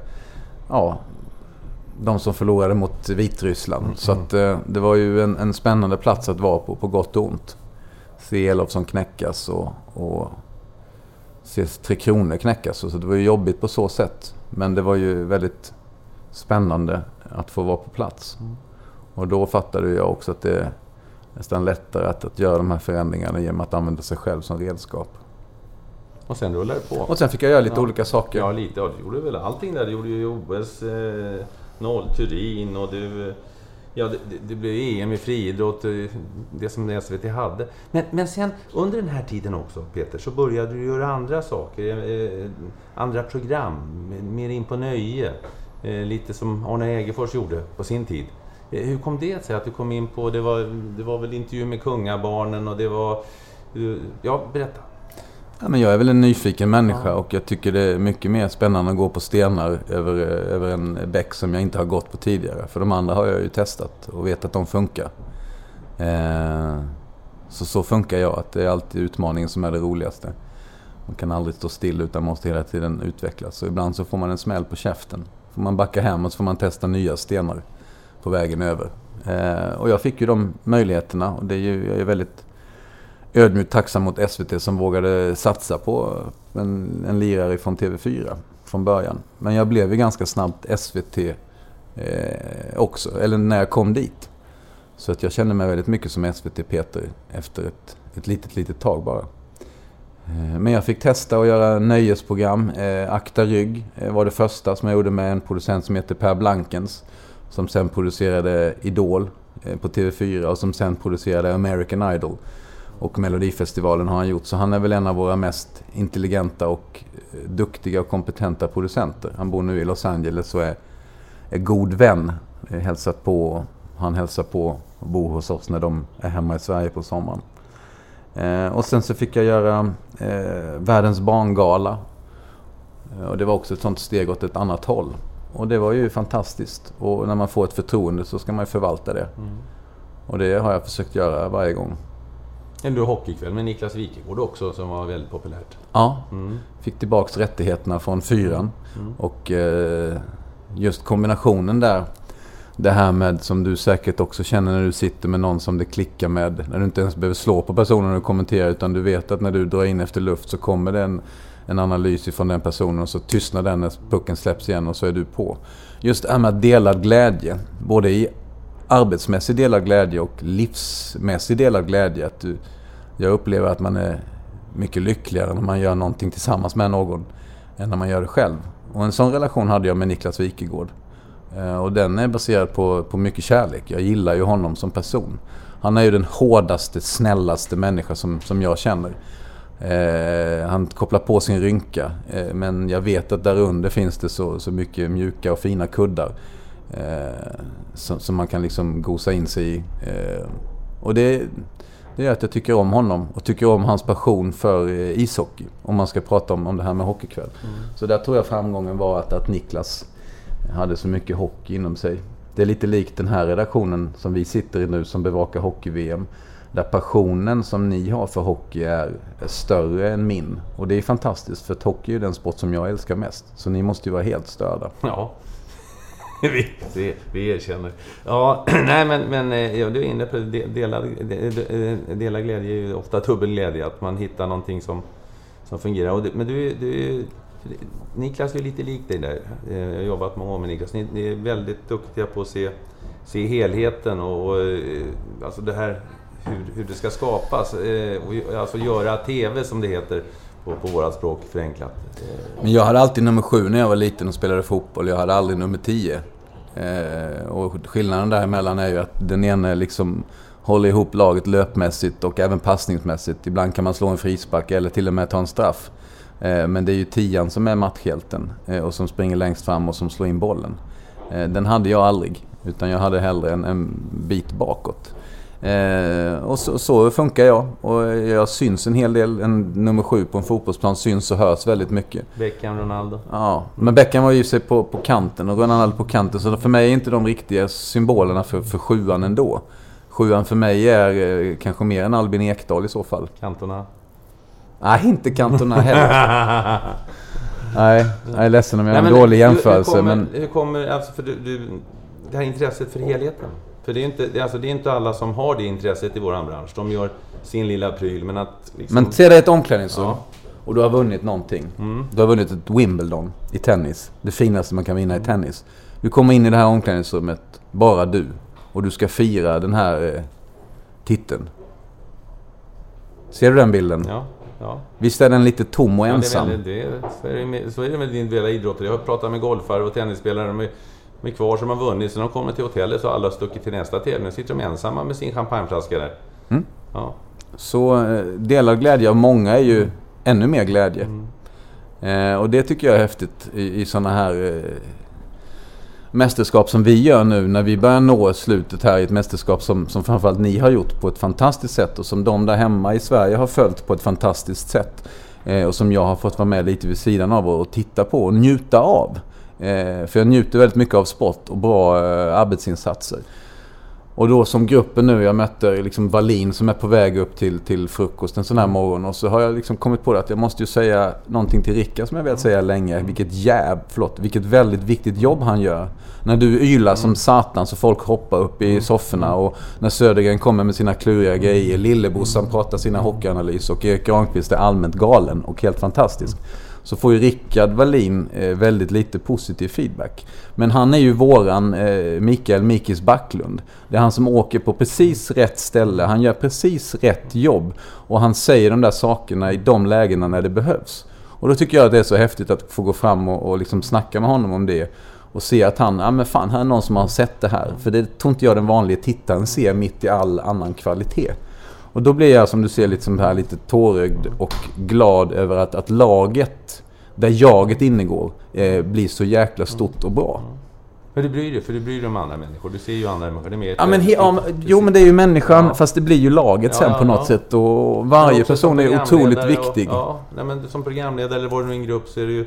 de som förlorade mot Vitryssland. Så att, det var ju en spännande plats att vara på gott och ont. Se Elofsson knäckas och se Tre Kronor knäckas. Så det var ju jobbigt på så sätt. Men det var ju väldigt spännande att få vara på plats. Och då fattade jag också att det är nästan lättare att göra de här förändringarna genom att använda sig själv som redskap. Och sen rullade det på. Och sen fick jag göra lite olika saker. Ja, lite. Ja, du gjorde väl allting där. Du gjorde ju OS, Turin och det blev EM i friidrott, det som SVT hade. Men sen under den här tiden också, Peter, så började du göra andra saker, andra program, mer in på nöje. Lite som Arne Ägerfors gjorde på sin tid. Hur kom det sig att du kom in på, det var väl intervju med kungabarnen och det var, berätta. Ja, men jag är väl en nyfiken människa och jag tycker det är mycket mer spännande att gå på stenar över en bäck som jag inte har gått på tidigare. För de andra har jag ju testat och vet att de funkar. Så funkar jag, att det är alltid utmaningen som är det roligaste. Man kan aldrig stå still utan måste hela tiden utvecklas. Så ibland så får man en smäll på käften. Får man backa hem och så får man testa nya stenar på vägen över. Och jag fick ju de möjligheterna och det är ju, jag är väldigt ödmjukt tacksam mot SVT som vågade satsa på en lirare från TV4 från början. Men jag blev ju ganska snabbt SVT också, eller när jag kom dit. Så att jag kände mig väldigt mycket som SVT-Peter efter ett litet tag bara. Men jag fick testa att göra nöjesprogram. Akta rygg var det första som jag gjorde med en producent som heter Per Blankens. Som sen producerade Idol på TV4 och som sen producerade American Idol. Och Melodifestivalen har han gjort. Så han är väl en av våra mest intelligenta och duktiga och kompetenta producenter. Han bor nu i Los Angeles och är god vän. Han hälsar på och bor hos oss när de är hemma i Sverige på sommaren. Och sen så fick jag göra Världens barngala. Och det var också ett sånt steg åt ett annat håll. Och det var ju fantastiskt. Och när man får ett förtroende så ska man ju förvalta det. Och det har jag försökt göra varje gång. Du hockeykväll med Niklas Wikegård också som var väldigt populärt. Ja, fick tillbaks rättigheterna från 4. Och just kombinationen där. Det här med som du säkert också känner när du sitter med någon som det klickar med. När du inte ens behöver slå på personen när du kommenterar utan du vet att när du drar in efter luft så kommer det en analys från den personen och så tystnar den när pucken släpps igen och så är du på. Just det här med delad glädje. Både i arbetsmässig delad glädje och livsmässig delad glädje. Jag upplever att man är mycket lyckligare när man gör någonting tillsammans med någon än när man gör det själv. Och en sån relation hade jag med Niklas Wikegård. Och den är baserad på mycket kärlek. Jag gillar ju honom som person. Han är ju den hårdaste, snällaste människa som jag känner. Han kopplar på sin rynka. Men jag vet att där under finns det så mycket mjuka och fina kuddar. Som man kan liksom gosa in sig i. Och det är att jag tycker om honom. Och tycker om hans passion för ishockey. Om man ska prata om det här med hockeykväll. Så där tror jag framgången var att Niklas hade så mycket hockey inom sig. Det är lite likt den här redaktionen som vi sitter i nu som bevakar hockey-VM. Där passionen som ni har för hockey är större än min. Och det är fantastiskt för hockey är den sport som jag älskar mest. Så ni måste ju vara helt störda. Ja, vi erkänner. Ja, nej men du är inne på delad glädje är ju ofta dubbelglädje. Att man hittar någonting som fungerar. Men du Niklas är lite lik dig där. Jag har jobbat många år med Niklas. Ni är väldigt duktiga på att se helheten och alltså det här hur det ska skapas. Alltså göra TV som det heter på vårat språk förenklat. Men jag hade alltid nummer 7 när jag var liten och spelade fotboll. Jag hade aldrig nummer 10. Och skillnaden däremellan är ju att den ena liksom håller ihop laget löpmässigt och även passningsmässigt. Ibland kan man slå en frispark eller till och med ta en straff. Men det är ju 10 som är matchhjälten och som springer längst fram och som slår in bollen. Den hade jag aldrig, utan jag hade hellre en bit bakåt. Och så funkar jag. Och jag syns en hel del. En nummer 7 på en fotbollsplan syns och hörs väldigt mycket. Beckham, Ronaldo. Ja, men Beckham var ju sig på kanten och Ronaldo på kanten. Så för mig är inte de riktiga symbolerna för 7an ändå. 7an för mig är kanske mer än Albin Ekdal i så fall. Cantona? Nej, inte Cantona heller. Nej, jag är ledsen om jag har en dålig jämförelse. Hur kommer alltså för du det här intresset för helheten? För det är inte alla som har det intresset i våran bransch. De gör sin lilla pryl, men att liksom... Men se det ett omklädningsrum och du har vunnit någonting. Du har vunnit ett Wimbledon i tennis. Det finaste man kan vinna i tennis. Du kommer in i det här omklädningsrummet, bara du. Och du ska fira den här titeln. Ser du den bilden? Ja. Visst är den lite tom och ensam? Så är det med individuella idrotter. Jag har pratat med golfare och tennisspelare. De är kvar som har vunnit. Så när de kommer till hotellet så har alla stuckit till nästa tävling. Sitter de ensamma med sin champagneflaska där. Ja. Så delad glädje av många är ju ännu mer glädje. Och det tycker jag är häftigt i såna här mästerskap som vi gör nu. När vi börjar nå slutet här i ett mästerskap som framförallt ni har gjort på ett fantastiskt sätt. Och som de där hemma i Sverige har följt på ett fantastiskt sätt. Och som jag har fått vara med lite vid sidan av och titta på och njuta av. För jag njuter väldigt mycket av sport och bra arbetsinsatser. Och då som gruppen nu, jag mötte liksom Wallin som är på väg upp till frukost en sån här morgon. Och så har jag liksom kommit på det att jag måste ju säga någonting till Rickard som jag vill säga länge. Vilket väldigt viktigt jobb han gör. När du ylar som satan så folk hoppar upp i sofforna. Och när Södergren kommer med sina kluriga grejer. Lillebrorsan pratar sina hockeyanalys. Och Erik Granqvist är allmänt galen och helt fantastisk. Så får ju Rickard Wallin väldigt lite positiv feedback. Men han är ju våran Mikis Backlund. Det är han som åker på precis rätt ställe. Han gör precis rätt jobb. Och han säger de där sakerna i de lägena när det behövs. Och då tycker jag att det är så häftigt att få gå fram och liksom snacka med honom om det. Och se att han, här är någon som har sett det här. För det tror inte jag den vanliga tittaren ser mitt i all annan kvalitet. Och då blir jag som du ser lite tårögd och glad över att laget där jaget innegår blir så jäkla stort och bra. Men du bryr dig om andra människor. Du ser ju andra människor. Det är mer men det är ju människan, fast det blir ju laget sen på något sätt. Och varje person är otroligt viktig. Men som programledare eller var du i en grupp så är det ju...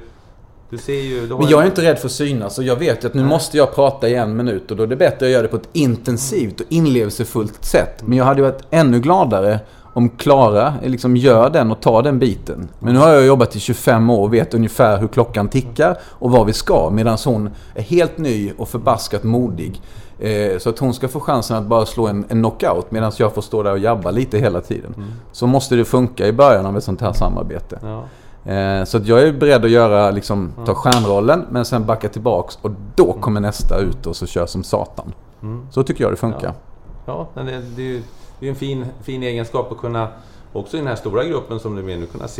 Men jag är inte rädd för att synas och jag vet att nu måste jag prata i 1 minut och då är det bättre att göra det på ett intensivt och inlevelsefullt sätt. Men jag hade ju varit ännu gladare om Klara liksom gör den och tar den biten. Men nu har jag jobbat i 25 år och vet ungefär hur klockan tickar och vad vi ska. Medan hon är helt ny och förbaskat modig. Så att hon ska få chansen att bara slå en knockout medan jag får stå där och jabba lite hela tiden. Så måste det funka i början av ett sånt här samarbete. Ja. Så att jag är beredd att göra ta stjärnrollen men sen backa tillbaks och då kommer nästa ut och så kör som satan. Så tycker jag det funkar. Ja, men det är ju en fin egenskap att kunna också i den här stora gruppen som du är nu kunna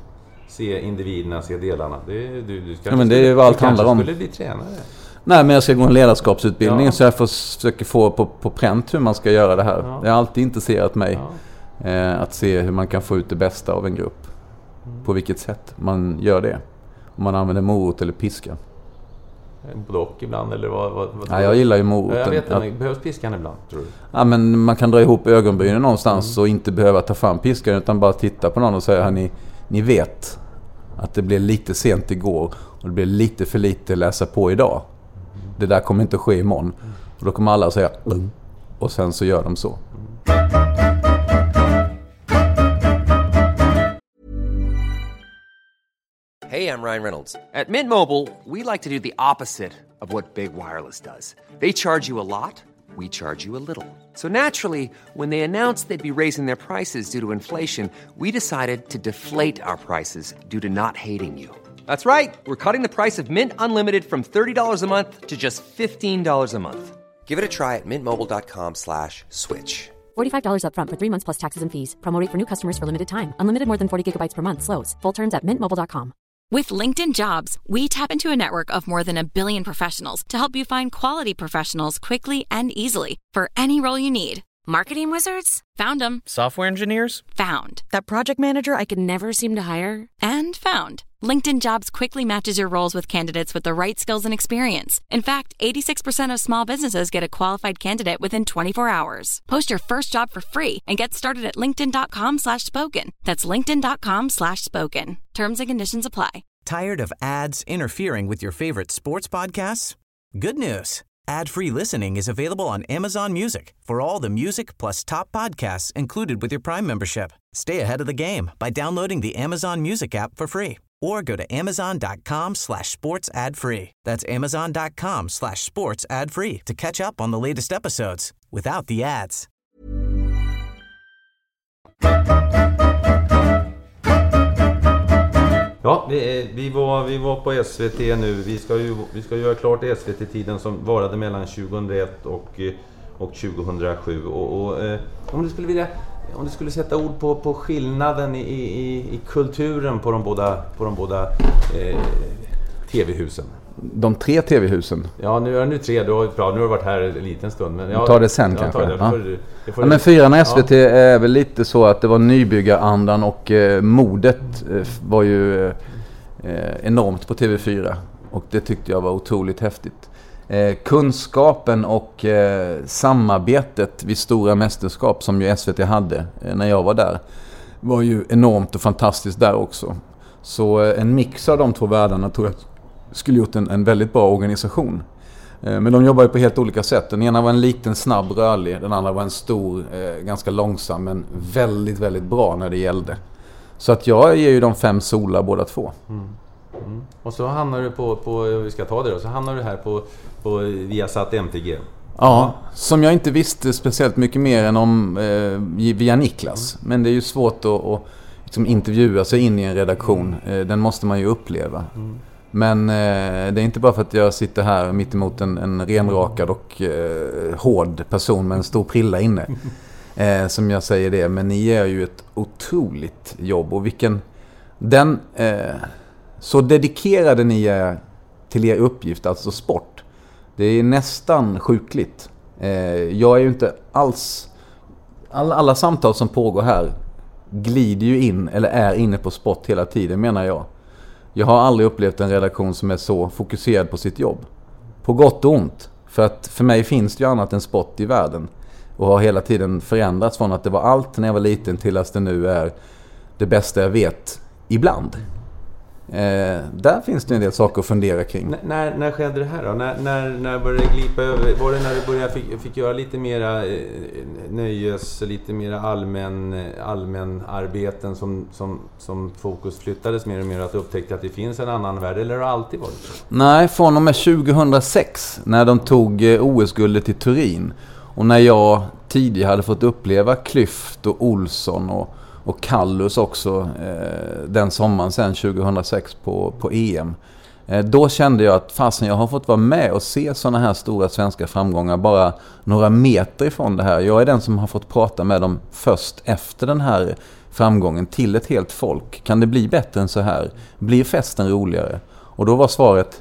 se individerna, se delarna. Men det är ju vad allt handlar om. Du skulle bli tränare. Nej, men jag ska gå en ledarskapsutbildning så jag försöker få på pränt hur man ska göra det här. Ja. Det har alltid intresserat mig att se hur man kan få ut det bästa av en grupp. På vilket sätt man gör det. Om man använder morot eller piska. Block ibland eller vad ja, jag gillar ju moroten. Jag vet inte, behövs piskan ibland tror du? Ja, men man kan dra ihop ögonbrynen någonstans och inte behöva ta fram piskan utan bara titta på någon och säga ni vet att det blev lite sent igår och det blev lite för lite läsa på idag. Det där kommer inte att ske imorgon. Och då kommer alla att säga och sen så gör de så. Hey, I'm Ryan Reynolds. At Mint Mobile, we like to do the opposite of what Big Wireless does. They charge you a lot, we charge you a little. So naturally, when they announced they'd be raising their prices due to inflation, we decided to deflate our prices due to not hating you. That's right. We're cutting the price of Mint Unlimited from $30 a month to just $15 a month. Give it a try at mintmobile.com/switch. $45 up front for 3 months plus taxes and fees. Promo rate for new customers for limited time. Unlimited more than 40 gigabytes per month. Slows full terms at mintmobile.com. With LinkedIn Jobs, we tap into a network of more than 1 billion professionals to help you find quality professionals quickly and easily for any role you need. Marketing wizards? Found them. Software engineers? Found. That project manager I could never seem to hire? And found. LinkedIn Jobs quickly matches your roles with candidates with the right skills and experience. In fact, 86% of small businesses get a qualified candidate within 24 hours. Post your first job for free and get started at linkedin.com/spoken. That's linkedin.com/spoken. Terms and conditions apply. Tired of ads interfering with your favorite sports podcasts? Good news. Ad-free listening is available on Amazon Music for all the music plus top podcasts included with your Prime membership. Stay ahead of the game by downloading the Amazon Music app for free or go to amazon.com/sports ad free. That's amazon.com/sports ad free to catch up on the latest episodes without the ads. Ja, vi var på SVT nu. Vi ska göra klart SVT-tiden som varade mellan 2001 och 2007. Om du skulle sätta ord på skillnaden i kulturen på de båda TV-husen. De 3 TV-husen. Ja, nu är det 3. Nu har du varit här en liten stund. Men tar det sen kanske. Men 4 SVT är väl lite så att det var nybyggarandan och modet var ju enormt på TV4. Och det tyckte jag var otroligt häftigt. Kunskapen och samarbetet vid stora mästerskap som ju SVT hade när jag var där var ju enormt och fantastiskt där också. Så en mix av de 2 världarna tror jag skulle gjort en väldigt bra organisation. Men de jobbar ju på helt olika sätt. Den ena var en liten, snabb, rörlig. Den andra var en stor, ganska långsam men väldigt, väldigt bra när det gällde. Så att jag ger ju de 5 solar båda 2. Och så hamnar du på vi ska ta det då, så hamnar du här på Viasat MTG. Ja, som jag inte visste speciellt mycket mer än om via Niklas. Men det är ju svårt att liksom intervjua sig in i en redaktion. Den måste man ju uppleva. Men det är inte bara för att jag sitter här mitt emot en renrakad och hård person med en stor prilla inne som jag säger det. Men ni gör ju ett otroligt jobb och så dedikerade ni är till er uppgift, alltså sport. Det är nästan sjukligt. Jag är ju inte alls... Alla samtal som pågår här glider ju in eller är inne på sport hela tiden, menar jag. Jag har aldrig upplevt en redaktion som är så fokuserad på sitt jobb. På gott och ont. För att för mig finns det ju annat än sport i världen. Och har hela tiden förändrats från att det var allt när jag var liten till att det nu är det bästa jag vet ibland. Där finns det en del saker att fundera kring. När skedde det här då? När började det glipa över? Var det när du började fick göra lite mera nöjes, lite mera allmän arbeten som fokus flyttades mer och mer, att du upptäckte att det finns en annan värld, eller har det alltid varit så? Nej, från och med 2006 när de tog OS-guldet i Turin och när jag tidigare hade fått uppleva Klyft och Olsson och Kallus också den sommaren sen 2006 på EM. Då kände jag att fasen, jag har fått vara med och se sådana här stora svenska framgångar bara några meter ifrån det här. Jag är den som har fått prata med dem först efter den här framgången till ett helt folk. Kan det bli bättre än så här? Blir festen roligare? Och då var svaret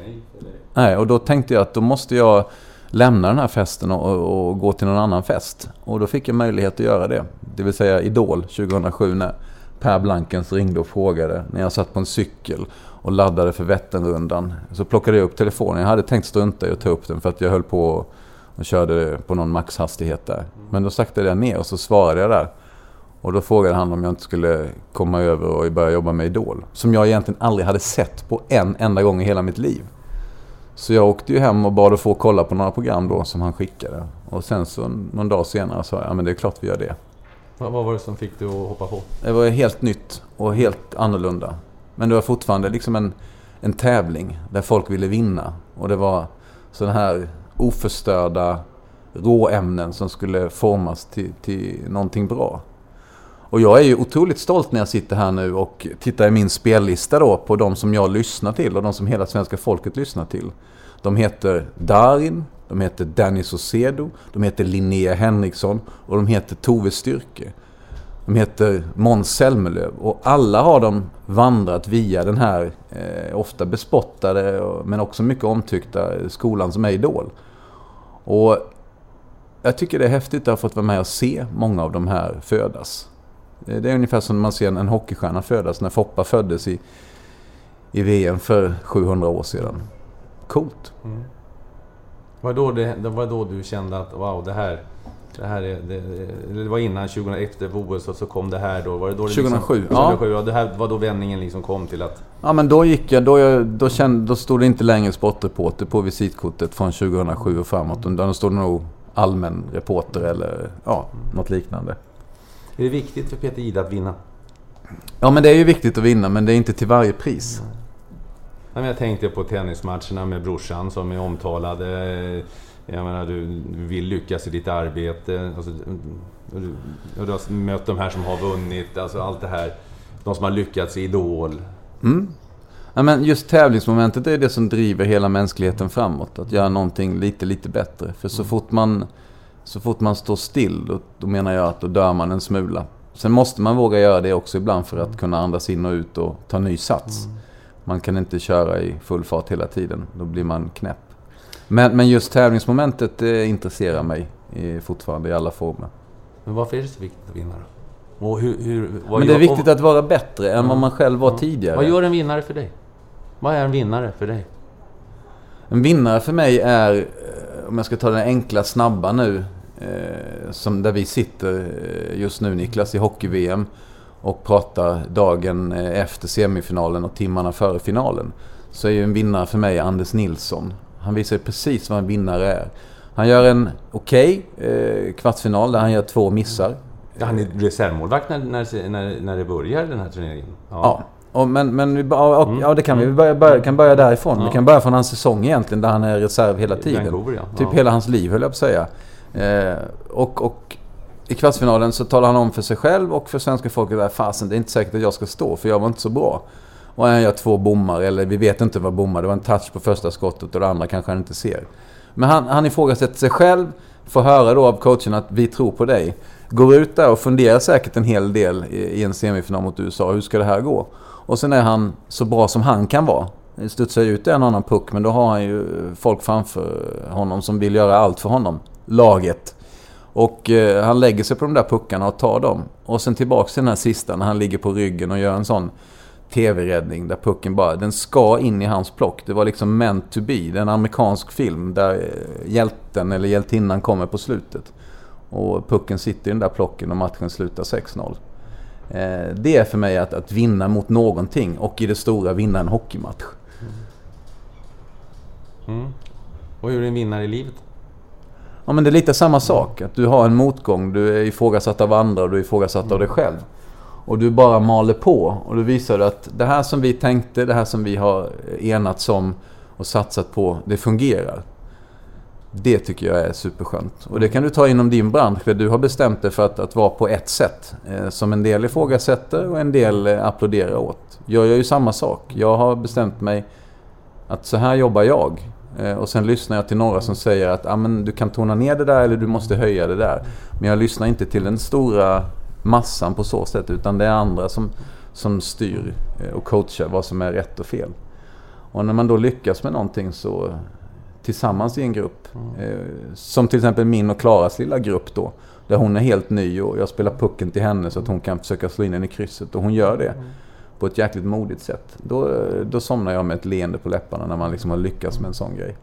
nej. Och då tänkte jag att då måste jag lämna den här festen och gå till någon annan fest. Och då fick jag möjlighet att göra det. Det vill säga Idol 2007 när Per Blankens ringde och frågade när jag satt på en cykel och laddade för Vätternrundan. Så plockade jag upp telefonen. Jag hade tänkt strunta i att ta upp den för att jag höll på och körde på någon maxhastighet där. Men då saktade jag ner och så svarade jag där. Och då frågade han om jag inte skulle komma över och börja jobba med Idol. Som jag egentligen aldrig hade sett på en enda gång i hela mitt liv. Så jag åkte ju hem och bad att få kolla på några program då som han skickade. Och sen så någon dag senare sa jag, ja men det är klart vi gör det. Vad var det som fick du att hoppa på? Det var helt nytt och helt annorlunda. Men det var fortfarande liksom en tävling där folk ville vinna. Och det var sådana här oförstörda råämnen som skulle formas till någonting bra. Och jag är ju otroligt stolt när jag sitter här nu och tittar i min spellista då på de som jag lyssnar till och de som hela svenska folket lyssnar till. De heter Darin, de heter Danny Saucedo, de heter Linnea Henriksson och de heter Tove Styrke. De heter Måns Zelmerlöw och alla har de vandrat via den här ofta bespottade men också mycket omtyckta skolan som är Idol. Och jag tycker det är häftigt att ha fått vara med och se många av de här födas. Det är ungefär som man ser en hockeystjärna födas när Foppa föddes i VM för 700 år sedan. Coolt. Mm. Var då du kände att wow, det här är det var innan 2001 efter OS och så kom det här då? Var det då det 2007. Liksom, 2007 ja. Det här var då vändningen liksom kom till att... Ja, men då stod det inte längre sportreporter på visitkortet från 2007 och framåt. Då stod det nog allmän reporter eller något liknande. Är det viktigt för Peter Jihde att vinna? Ja, men det är ju viktigt att vinna, men det är inte till varje pris. Ja, men jag tänkte på tennismatcherna med brorsan som är omtalad. Jag menar, du vill lyckas i ditt arbete. Alltså, du har mött de här som har vunnit. Alltså allt det här. De som har lyckats i Idol. Mm. Ja, men just tävlingsmomentet är det som driver hela mänskligheten framåt. Att göra någonting lite bättre. För så fort man står still, då menar jag att då dör man en smula. Sen måste man våga göra det också ibland för att kunna andas in och ut och ta ny sats. Man kan inte köra i full fart hela tiden. Då blir man knäpp. Men just tävlingsmomentet intresserar mig fortfarande i alla former. Men varför är det så viktigt att vinna då? Och men det är viktigt att vara bättre än vad man själv var tidigare. Vad gör en vinnare för dig? Vad är en vinnare för dig? En vinnare för mig är, om jag ska ta den enkla, snabba nu, som där vi sitter just nu, Niklas, i hockey-VM och pratar dagen efter semifinalen och timmarna före finalen, så är ju en vinnare för mig Anders Nilsson. Han visar precis vad en vinnare är. Han gör en kvartsfinal där han gör 2 missar. Ja, han är reservmålvakt när det börjar den här turneringen. Ja. Det kan vi kan börja därifrån. Vi kan börja från hans säsong egentligen, där han är reserv hela tiden. Vancouver, typ hela hans liv, höll jag på att säga. Och i kvartsfinalen så talar han om för sig själv och för svenska folket att fasen, det är inte säkert att jag ska stå, för jag var inte så bra. Och han gör 2 bommar, eller vi vet inte vad bommar. Det var en touch på första skottet och det andra kanske han inte ser. Men han ifrågasätter sig själv, får höra då av coachen att vi tror på dig. Går ut där och funderar säkert en hel del i en semifinal mot USA. Hur ska det här gå? Och sen är han så bra som han kan vara. Det studsar ut en annan puck, men då har han ju folk framför honom som vill göra allt för honom. Laget. Och han lägger sig på de där puckarna och tar dem. Och sen tillbaka till den här sista när han ligger på ryggen och gör en sån tv-räddning där pucken den ska in i hans plock. Det var liksom meant to be. Det är en amerikansk film där hjälten eller hjältinnan kommer på slutet. Och pucken sitter i den där plocken och matchen slutar 6-0. Det är för mig att vinna mot någonting och i det stora vinna en hockeymatch. Och hur är en vinnare i livet? Ja, men det är lite samma sak. Att du har en motgång, du är ifrågasatt av andra och du är ifrågasatt av dig själv. Och du bara maler på och du visar att det här som vi tänkte, det här som vi har enats om och satsat på, det fungerar. Det tycker jag är superskönt. Och det kan du ta inom din bransch, för du har bestämt dig för att vara på ett sätt. Som en del ifrågasätter och en del applåderar åt. Jag gör ju samma sak. Jag har bestämt mig att så här jobbar jag. Och sen lyssnar jag till några som säger att men du kan tona ner det där eller du måste höja det där. Men jag lyssnar inte till den stora massan på så sätt, utan det är andra som styr och coachar vad som är rätt och fel. Och när man då lyckas med någonting så tillsammans i en grupp, som till exempel min och Klaras lilla grupp då, där hon är helt ny och jag spelar pucken till henne så att hon kan försöka slå in den i krysset, och hon gör det på ett jäkligt modigt sätt. Då somnar jag med ett leende på läpparna när man liksom har lyckats med en sån grej.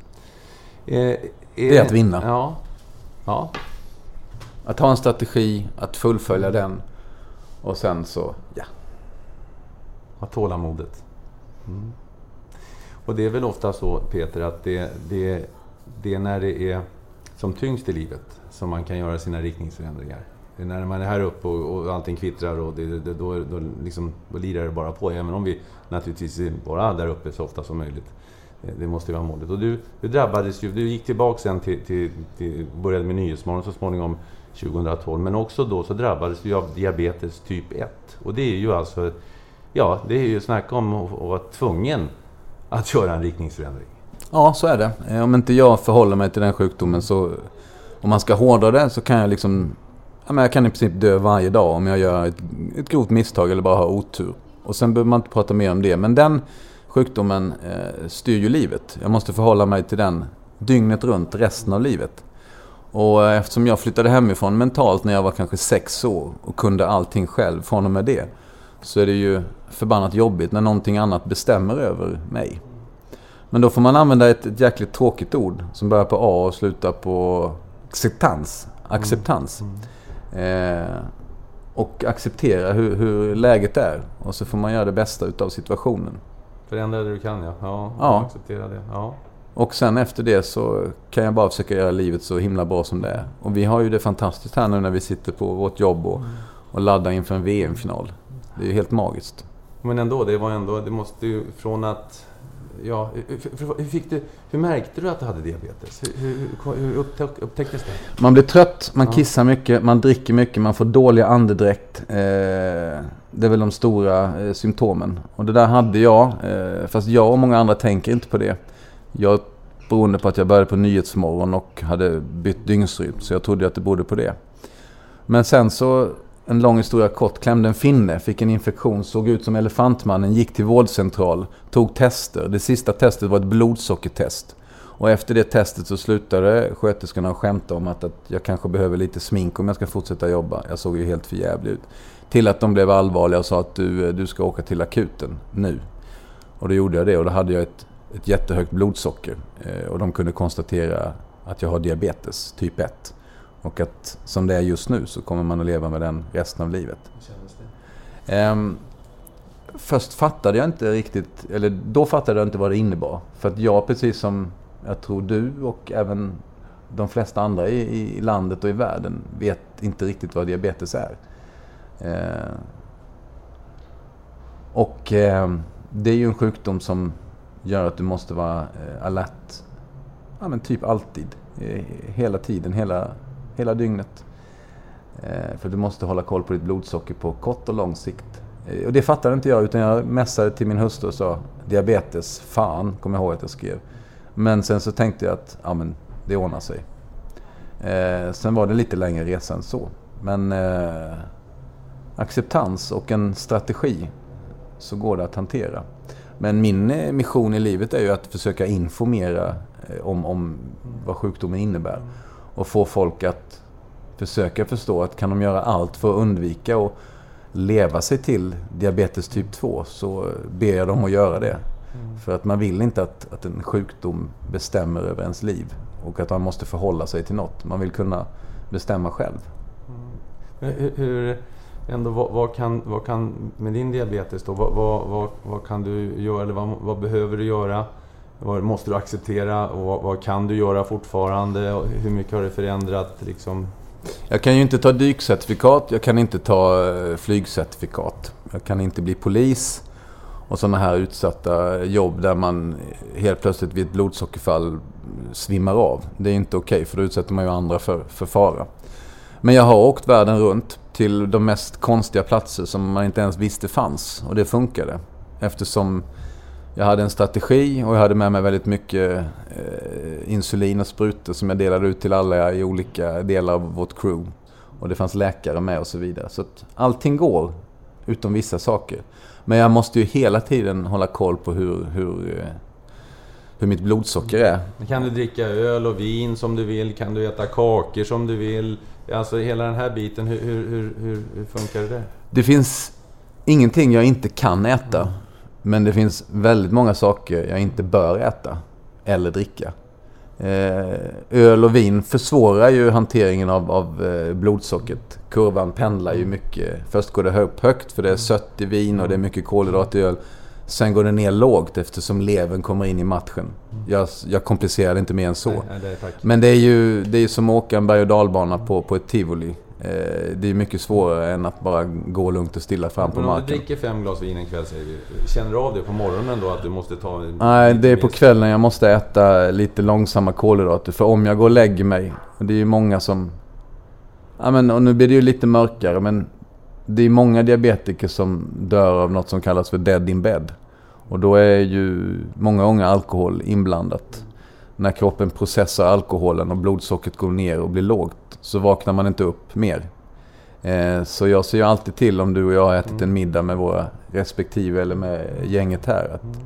Det är att vinna. Ja. Att ha en strategi, att fullfölja den och sen så, ha tålamodet. Och det är väl ofta så, Peter, att det är när det är som tyngst i livet som man kan göra sina riktningsförändringar. Det är när man är här uppe och allting kvittrar och då lirar det bara på. Även om vi naturligtvis är bara där uppe så ofta som möjligt. Det måste ju vara målet. Och du drabbades ju, du gick tillbaka sen till började med Nyhetsmorgon så småningom 2012. Men också då så drabbades du av diabetes typ 1. Och det är ju alltså, det är ju snack om att vara tvungen att göra en riktningsförändring. Ja, så är det. Om inte jag förhåller mig till den sjukdomen, så om man ska hårdra det, så kan jag jag kan i princip dö varje dag om jag gör ett grovt misstag eller bara har otur. Och sen behöver man inte prata mer om det. Men den sjukdomen styr ju livet. Jag måste förhålla mig till den dygnet runt resten av livet. Och eftersom jag flyttade hemifrån mentalt när jag var kanske 6 år och kunde allting själv från och med det, så är det ju förbannat jobbigt när någonting annat bestämmer över mig. Men då får man använda ett jäkligt tråkigt ord som börjar på A och slutar på acceptans. Och acceptera hur läget är. Och så får man göra det bästa utav situationen. Förändra det du kan, ja. Acceptera det, ja. Och sen efter det så kan jag bara försöka göra livet så himla bra som det är. Och vi har ju det fantastiskt här nu när vi sitter på vårt jobb och laddar inför en VM-final. Det är ju helt magiskt. Men ändå, det måste ju från att... Ja, hur märkte du att du hade diabetes? Hur upptäcktes det? Man blir trött, man kissar mycket, man dricker mycket, man får dålig andedräkt. Det är väl de stora symptomen. Och det där hade jag, fast jag och många andra tänker inte på det. Jag beroende på att jag började på Nyhetsmorgon och hade bytt dygnsrytm, så jag trodde att det berodde på det. Men sen så, en lång historia kort, klämde en finne, fick en infektion, såg ut som elefantmannen, gick till vårdcentral, tog tester. Det sista testet var ett blodsockertest. Och efter det testet så slutade sköterskorna att skämta om att jag kanske behöver lite smink om jag ska fortsätta jobba. Jag såg ju helt för jävligt ut. Till att de blev allvarliga och sa att du ska åka till akuten nu. Och då gjorde jag det, och då hade jag ett jättehögt blodsocker. Och de kunde konstatera att jag har diabetes typ 1. Och att som det är just nu så kommer man att leva med den resten av livet. Först fattade jag inte riktigt, eller då fattade jag inte vad det innebar. För att jag, precis som jag tror du och även de flesta andra i landet och i världen, vet inte riktigt vad diabetes är. Det är ju en sjukdom som gör att du måste vara alert. Ja, men typ alltid. Hela tiden, hela dygnet. För du måste hålla koll på ditt blodsocker på kort och lång sikt. Och det fattade inte jag, utan jag mässade till min hustru och sa diabetes, fan, kommer jag ihåg att jag skrev. Men sen så tänkte jag att men det ordnar sig. Sen var det lite längre resa än så. Men acceptans och en strategi, så går det att hantera. Men min mission i livet är ju att försöka informera om vad sjukdomen innebär. Och få folk att försöka förstå att kan de göra allt för att undvika och leva sig till diabetes typ 2, så ber jag dem att göra det. För att man vill inte att en sjukdom bestämmer över ens liv. Och att man måste förhålla sig till något. Man vill kunna bestämma själv. Vad kan med din diabetes då, vad kan du göra, eller vad behöver du göra, vad måste du acceptera, och vad kan du göra fortfarande, och hur mycket har det förändrat liksom? Jag kan ju inte ta dykcertifikat, jag kan inte ta flygcertifikat, jag kan inte bli polis och sådana här utsatta jobb där man helt plötsligt vid ett blodsockerfall svimmar av. Det är inte okej, för då utsätter man ju andra för fara. Men jag har åkt världen runt till de mest konstiga platser som man inte ens visste fanns. Och det funkade. Eftersom jag hade en strategi och jag hade med mig väldigt mycket insulin och sprutor som jag delade ut till alla i olika delar av vårt crew. Och det fanns läkare med och så vidare. Så att allting går utom vissa saker. Men jag måste ju hela tiden hålla koll på hur mitt blodsocker är. Kan du dricka öl och vin som du vill? Kan du äta kakor som du vill? Alltså hela den här biten, hur funkar det? Det finns ingenting jag inte kan äta. Men det finns väldigt många saker jag inte bör äta eller dricka. Öl och vin försvårar ju hanteringen av blodsockret. Kurvan pendlar ju mycket. Först går det högt för det är sött i vin och det är mycket kolhydrat i öl. Sen går det ner lågt eftersom levern kommer in i matchen. Jag komplicerar det inte mer än så. Nej, men det är ju som att åka en berg- och dalbana på ett tivoli. Det är mycket svårare än att bara gå lugnt och stilla fram på marken. Om du dricker 5 glas vin en kväll, säger vi, känner du av det på morgonen då att du måste ta... Nej, det är på kvällen jag måste äta lite långsamma kolhydrater. För om jag går och lägger mig, och det är ju många som... Ja, men, och nu blir det ju lite mörkare, men det är många diabetiker som dör av något som kallas för dead in bed. Och då är ju många gånger alkohol inblandat. När kroppen processar alkoholen och blodsockret går ner och blir lågt, så vaknar man inte upp mer. Så jag ser ju alltid till, om du och jag har ätit en middag med våra respektive eller med gänget här,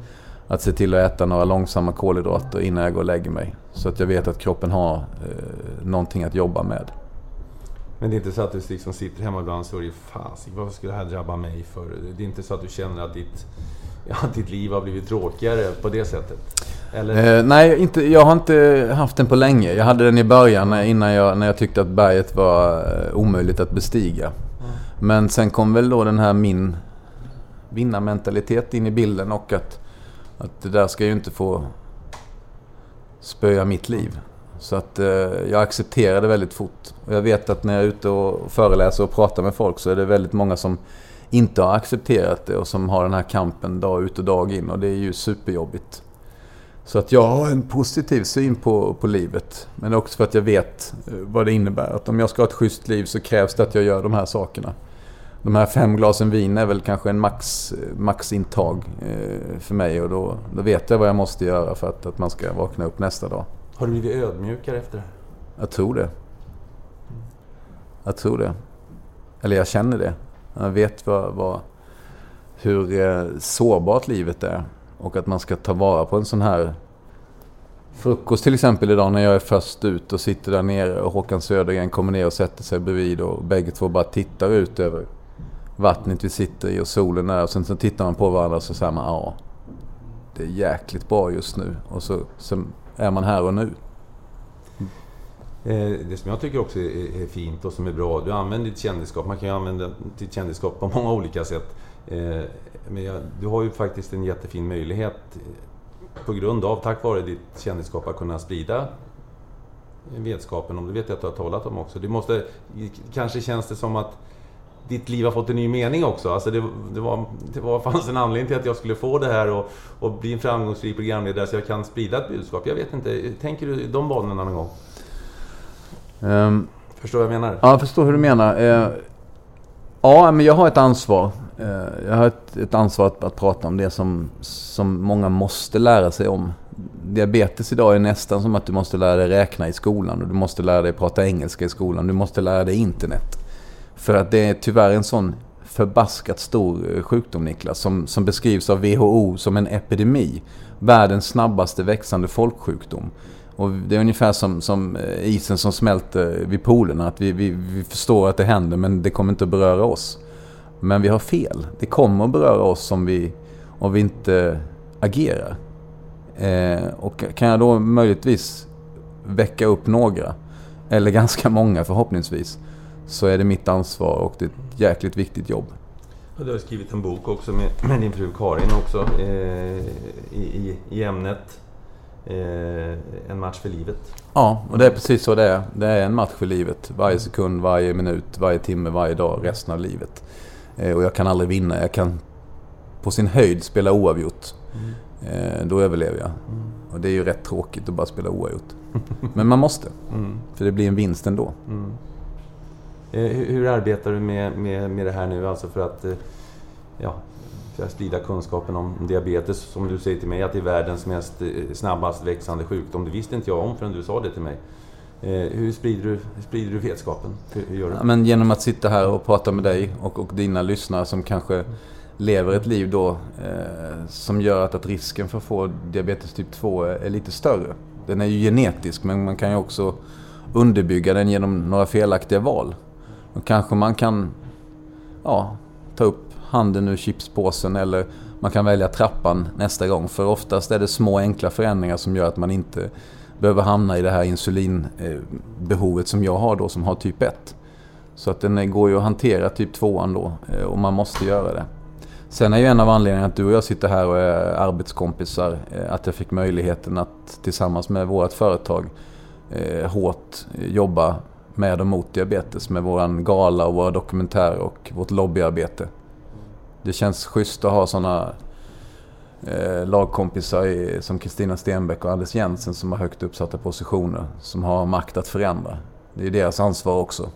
att se till att äta några långsamma kolhydrater innan jag går och lägger mig. Så att jag vet att kroppen har någonting att jobba med. Men det är inte så att du liksom sitter hemma ibland och säger vad skulle det här drabba mig för? Det är inte så att du känner att ditt liv har blivit tråkigare på det sättet? Eller? Nej, jag har inte haft den på länge. Jag hade den i början när jag tyckte att berget var omöjligt att bestiga. Men sen kom väl då den här min vinnarmentalitet in i bilden, och att det där ska ju inte få spöja mitt liv. Så att jag accepterade väldigt fort. Och jag vet att när jag är ute och föreläser och pratar med folk så är det väldigt många som inte har accepterat det och som har den här kampen dag ut och dag in, och det är ju superjobbigt. Så att jag har en positiv syn på livet, men också för att jag vet vad det innebär. Att om jag ska ha ett schysst liv så krävs det att jag gör de här sakerna. De här 5 glasen vin är väl kanske en maxintag för mig, och då vet jag vad jag måste göra för att man ska vakna upp nästa dag. Har du blivit ödmjukare efter det? Jag tror det. Eller jag känner det. Jag vet hur sårbart livet är, och att man ska ta vara på en sån här frukost till exempel idag när jag är först ut och sitter där nere och Håkan Södergren kommer ner och sätter sig bredvid och bägge två bara tittar ut över vattnet vi sitter i och solen är, och sen så tittar man på varandra och så säger man ja, det är jäkligt bra just nu, och så är man här och nu. Det som jag tycker också är fint och som är bra, du använder ditt kändisskap. Man kan ju använda ditt kändisskap på många olika sätt. Men du har ju faktiskt en jättefin möjlighet tack vare ditt kändisskap att kunna sprida vetskapen om. Det vet jag att du har talat om också. Kanske känns det som att ditt liv har fått en ny mening också. Alltså fanns en anledning till att jag skulle få det här och bli en framgångsrik programledare så jag kan sprida ett budskap. Jag vet inte, tänker du de banorna någon gång? Förstår vad jag menar? Ja, jag förstår hur du menar. Ja, men jag har ett ansvar. Jag har ett ansvar att prata om det som många måste lära sig om. Diabetes idag är nästan som att du måste lära dig räkna i skolan, och du måste lära dig prata engelska i skolan, du måste lära dig internet. För att det är tyvärr en sån förbaskat stor sjukdom, Niklas, som beskrivs av WHO som en epidemi. Världens snabbaste växande folksjukdom. Och det är ungefär som isen som smälter vid polerna. Att vi förstår att det händer, men det kommer inte att beröra oss. Men vi har fel. Det kommer att beröra oss om vi inte agerar. Och kan jag då möjligtvis väcka upp några, eller ganska många förhoppningsvis, så är det mitt ansvar, och det är ett jäkligt viktigt jobb. Du har skrivit en bok också med din fru Karin också i ämnet en match för livet. Ja, och det är precis så det är. Det är en match för livet. Varje sekund, varje minut, varje timme, varje dag, resten av livet. Och jag kan aldrig vinna. Jag kan på sin höjd spela oavgjort. Då överlever jag. Och det är ju rätt tråkigt att bara spela oavgjort. Men man måste. För det blir en vinst ändå. Hur arbetar du med det här nu? Alltså för att sprida kunskapen om diabetes, som du säger till mig att det är världens mest snabbast växande sjukdom. Det visste inte jag om förrän du sa det till mig. Hur sprider du vetskapen? Hur gör du? Ja, men genom att sitta här och prata med dig och dina lyssnare som kanske lever ett liv då som gör att risken för att få diabetes typ 2 är lite större. Den är ju genetisk, men man kan ju också underbygga den genom några felaktiga val. Och kanske man kan ta upp handen ur chipspåsen, eller man kan välja trappan nästa gång. För oftast är det små enkla förändringar som gör att man inte behöver hamna i det här insulinbehovet som jag har då, som har typ 1. Så att den går ju att hantera typ 2 då, och man måste göra det. Sen är ju en av anledningarna att du och jag sitter här och är arbetskompisar, att jag fick möjligheten att tillsammans med vårt företag hårt jobba med och mot diabetes, med våran gala och våra dokumentärer och vårt lobbyarbete. Det känns schysst att ha sådana lagkompisar som Kristina Stenbeck och Anders Jensen, som har högt uppsatta positioner, som har makt att förändra. Det är deras ansvar också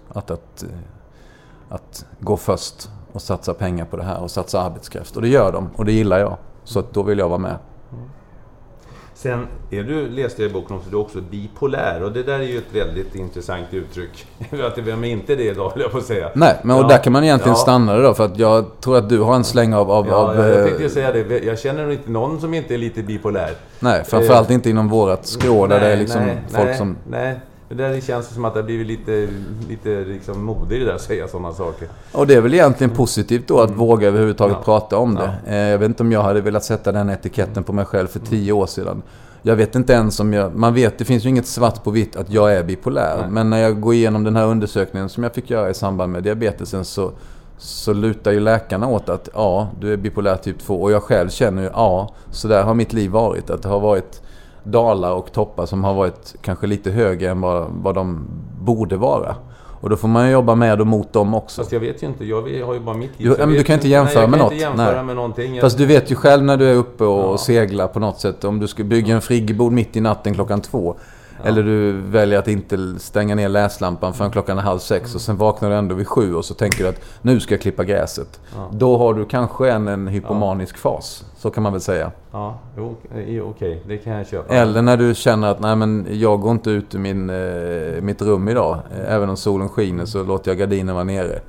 att gå först och satsa pengar på det här och satsa arbetskraft. Och det gör de, och det gillar jag. Så att då vill jag vara med. Sen läste jag i boken också, du är också bipolär. Och det där är ju ett väldigt intressant uttryck. Vem är inte det idag, vill jag få säga. Nej, men och där kan man egentligen stanna det då. För att jag tror att du har en släng av... jag tänkte säga det. Jag känner inte någon som inte är lite bipolär. Nej, framförallt inte inom vårat skrå där det är liksom folk som... Nej, det där känns som att det har blivit lite liksom mode i det där att säga sådana saker. Och det är väl egentligen positivt då att våga överhuvudtaget prata om det. Jag vet inte om jag hade velat sätta den etiketten på mig själv för 10 år sedan. Jag vet inte ens om man vet, det finns ju inget svart på vitt att jag är bipolär. Nej. Men när jag går igenom den här undersökningen som jag fick göra i samband med diabetesen så lutar ju läkarna åt att du är bipolär typ 2. Och jag själv känner ju, så där har mitt liv varit. Att det har varit dalar och toppar som har varit kanske lite högre än vad de borde vara. Och då får man ju jobba med och mot dem också. Fast jag vet ju inte, jag har ju bara mitt liv. Men du kan inte jämföra med något. Jag kan inte jämföra med någonting. Fast du vet ju själv när du är uppe och seglar på något sätt. Om du ska bygga en friggebod mitt i natten 2:00. Eller du väljer att inte stänga ner läslampan förrän 5:30 och sen vaknar du ändå vid 7 och så tänker du att nu ska jag klippa gräset. Då har du kanske en hypomanisk fas. Så kan man väl säga. Ja, okej. Det kan jag köpa. Eller när du känner att nej, men jag går inte ut ur mitt rum idag. Även om solen skiner så låter jag gardinen vara nere.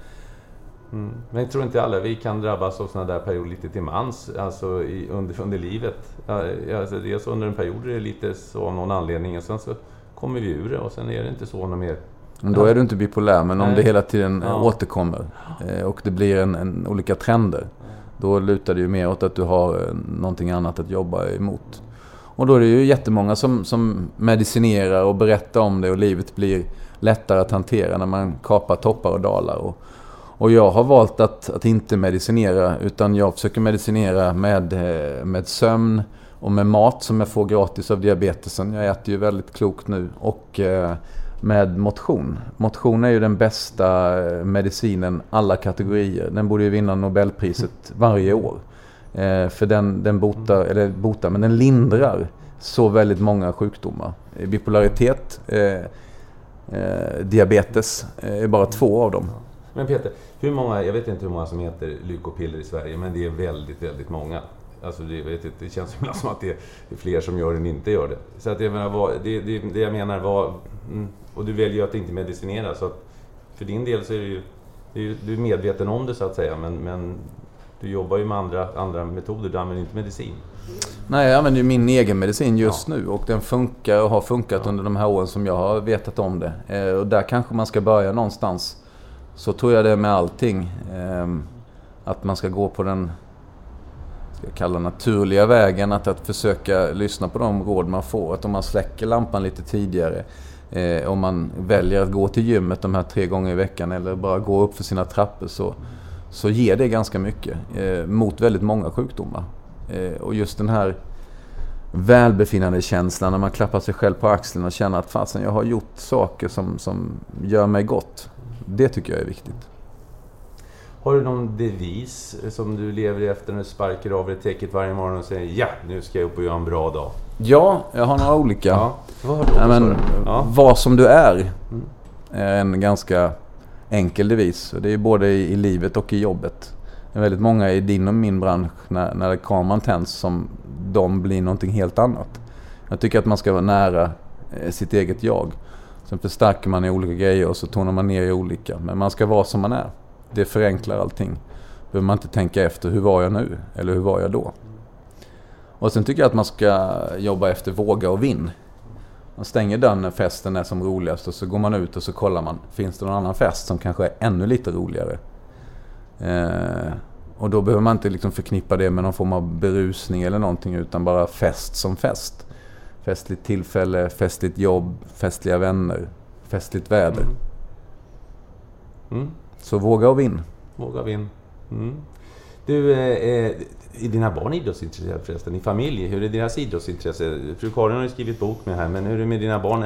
Men jag tror inte alla vi kan drabbas av sådana där perioder lite till mans, alltså under livet. Alltså dels under en period är det lite så av någon anledning, och sen så kommer vi ur det och sen är det inte så något mer. Men då är du inte bipolär, men om det hela tiden återkommer och det blir en olika trender, då lutar det ju mer åt att du har någonting annat att jobba emot. Och då är det ju jättemånga som medicinerar och berättar om det, och livet blir lättare att hantera när man kapar toppar och dalar. Och jag har valt att inte medicinera, utan jag försöker medicinera med sömn och med mat som jag får gratis av diabetesen. Jag äter ju väldigt klokt nu. Och med motion. Motion är ju den bästa medicinen alla kategorier. Den borde ju vinna Nobelpriset varje år. För den botar, men den lindrar så väldigt många sjukdomar. Bipolaritet, diabetes är bara 2 av dem. Men Peter, jag vet inte hur många som heter lykopiller i Sverige, men det är väldigt, väldigt många. Alltså det känns som att det är fler som gör det än inte gör det. Så att jag menar, det jag menar var, och du väljer att inte medicinera, så att för din del så är du är medveten om det så att säga, men du jobbar ju med andra metoder, du använder inte medicin. Nej, jag använder ju min egen medicin just nu, och den funkar och har funkat under de här åren som jag har vetat om det. Och där kanske man ska börja någonstans. Så tror jag det med allting. Att man ska gå på den, ska jag kalla naturliga vägen, att försöka lyssna på de råd man får. Att om man släcker lampan lite tidigare, om man väljer att gå till gymmet de här 3 gånger i veckan eller bara gå upp för sina trappor, så ger det ganska mycket mot väldigt många sjukdomar. Och just den här välbefinnande känslan när man klappar sig själv på axeln och känner att fasen, jag har gjort saker som gör mig gott. Det tycker jag är viktigt. Har du någon devis som du lever efter när du sparkar av dig täcket varje morgon och säger nu ska jag upp och göra en bra dag? Ja, jag har några olika. Ja. Vad som du är en ganska enkel devis. Det är både i livet och i jobbet. Det är väldigt många i din och min bransch när kameran tänds som de blir någonting helt annat. Jag tycker att man ska vara nära sitt eget jag. Sen förstärker man i olika grejer och så tonar man ner i olika. Men man ska vara som man är. Det förenklar allting. Behöver man inte tänka efter, hur var jag nu? Eller hur var jag då? Och sen tycker jag att man ska jobba efter våga och vinn. Man stänger dörren när festen är som roligast och så går man ut och så kollar man. Finns det någon annan fest som kanske är ännu lite roligare? Och då behöver man inte liksom förknippa det med någon form av berusning eller någonting, utan bara fest som fest. Festligt tillfälle, festligt jobb, festliga vänner, festligt väder. Så våga och vinn. Våga och vinn. Du, är dina barn idrottsintresserade förresten? I familj, hur är deras idrottsintresse? Fru Karin har ju skrivit bok med här, men hur är det med dina barn?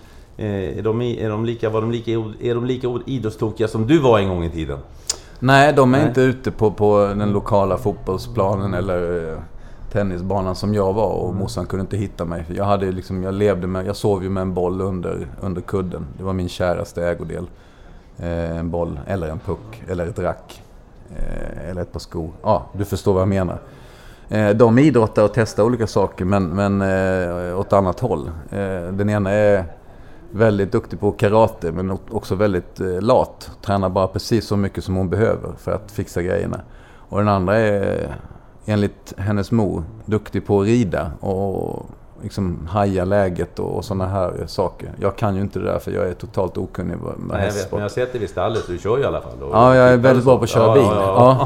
Är de lika idrottstokiga som du var en gång i tiden? Nej, de är inte ute på den lokala fotbollsplanen eller tennisbanan som jag var, och morsan kunde inte hitta mig. Jag sov ju med en boll under kudden. Det var min käraste ägodel. En boll eller en puck eller ett rack eller ett par skor. Ja, du förstår vad jag menar. De idrottar och testar olika saker men åt annat håll. Den ena är väldigt duktig på karate men också väldigt lat. Tränar bara precis så mycket som hon behöver för att fixa grejerna. Och den andra är enligt hennes mor duktig på att rida och liksom haja läget och sådana här saker. Jag kan ju inte det där för jag är totalt okunnig med hästsport. Men jag har sett det i stallet, du kör ju i alla fall. Ja, jag är väldigt bra på att köra bil. Ja.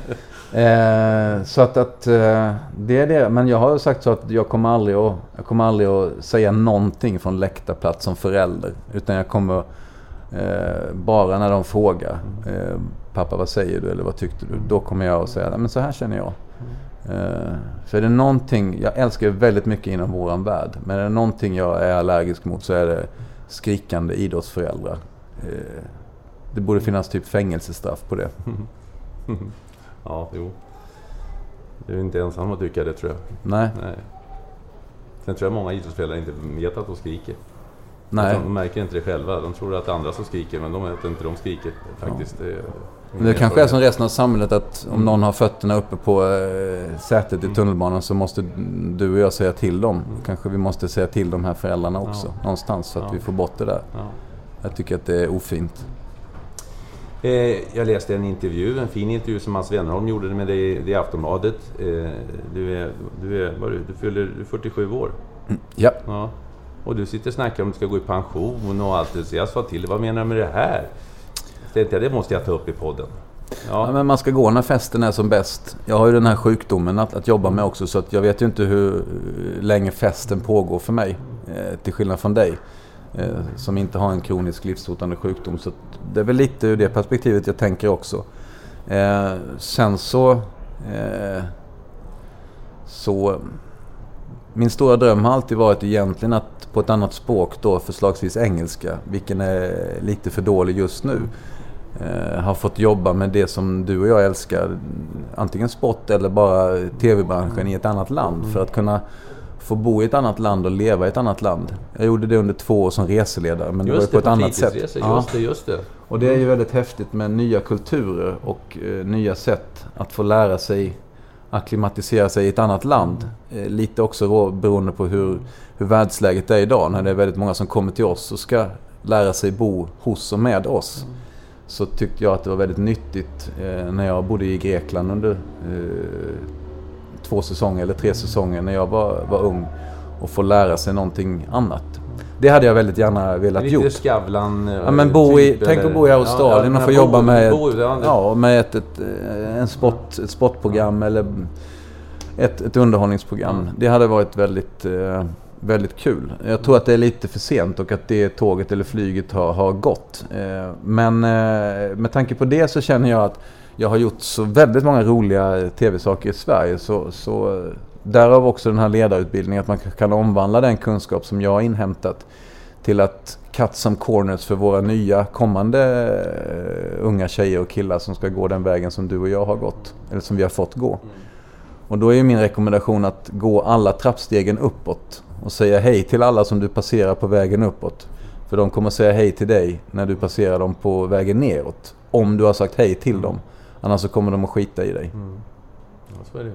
Så att det är det. Men jag har sagt så att jag kommer aldrig att säga någonting från läktarplats som förälder. Utan jag kommer bara när de frågar pappa, vad säger du eller vad tyckte du? Då kommer jag att säga, men så här känner jag. För är det någonting, jag älskar väldigt mycket inom våran värld, men är det någonting jag är allergisk mot så är det skrikande idrottsföräldrar. Det borde finnas typ fängelsestraff på det. Ja, jo. Du är inte ensam att tycka det, tror jag. Nej. Sen tror jag många idrottsspelare inte vet att de skriker. Nej. De märker inte det själva. De tror att det är andra som skriker, men de vet inte de skriker faktiskt. Ja. Det kanske är som resten av samhället att om någon har fötterna uppe på sätet i tunnelbanan så måste du och jag säga till dem. Kanske vi måste säga till de här föräldrarna också någonstans så att vi får bort det där. Ja. Jag tycker att det är ofint. Jag läste en fin intervju som Mats Wennerholm gjorde med dig i Aftonbladet. Du fyller 47 år. Ja. Och du sitter och snackar om att du ska gå i pension och allt det. Så jag sa till dig, vad menar du med det här? Det måste jag ta upp i podden. Ja, men man ska gå när festen är som bäst. Jag har ju den här sjukdomen att jobba med också, så att jag vet ju inte hur länge festen pågår för mig. Till skillnad från dig som inte har en kronisk livshotande sjukdom. Så det är väl lite ur det perspektivet jag tänker också. Sen så min stora dröm har alltid varit egentligen att på ett annat språk då, förslagsvis engelska, vilken är lite för dålig just nu, har fått jobba med det som du och jag älskar, antingen sport eller bara tv-branschen i ett annat land, för att kunna få bo i ett annat land och leva i ett annat land. Jag gjorde det under 2 år som reseledare, men det var på ett annat sätt. Just det. Och det är ju väldigt häftigt med nya kulturer och nya sätt att få lära sig akklimatisera sig i ett annat land. Lite också beroende på hur världsläget är idag, när det är väldigt många som kommer till oss och ska lära sig bo hos och med oss. Så tyckte jag att det var väldigt nyttigt när jag bodde i Grekland under 2 säsonger eller 3 säsonger när jag var ung, och få lära sig någonting annat. Det hade jag väldigt gärna velat gjort. Lite Skavlan. Ja, men tänk att bo i Australien och få jobba med ett sportprogram eller ett underhållningsprogram. Det hade varit väldigt, väldigt kul. Jag tror att det är lite för sent och att det tåget eller flyget har gått. Men med tanke på det så känner jag att jag har gjort så väldigt många roliga tv-saker i Sverige, så därav också den här ledarutbildningen, att man kan omvandla den kunskap som jag har inhämtat till att cut some corners för våra nya kommande unga tjejer och killar som ska gå den vägen som du och jag har gått, eller som vi har fått gå. Och då är min rekommendation att gå alla trappstegen uppåt och säga hej till alla som du passerar på vägen uppåt. För de kommer säga hej till dig när du passerar dem på vägen neråt, om du har sagt hej till dem. Annars så kommer de att skita i dig. Ja, så är det.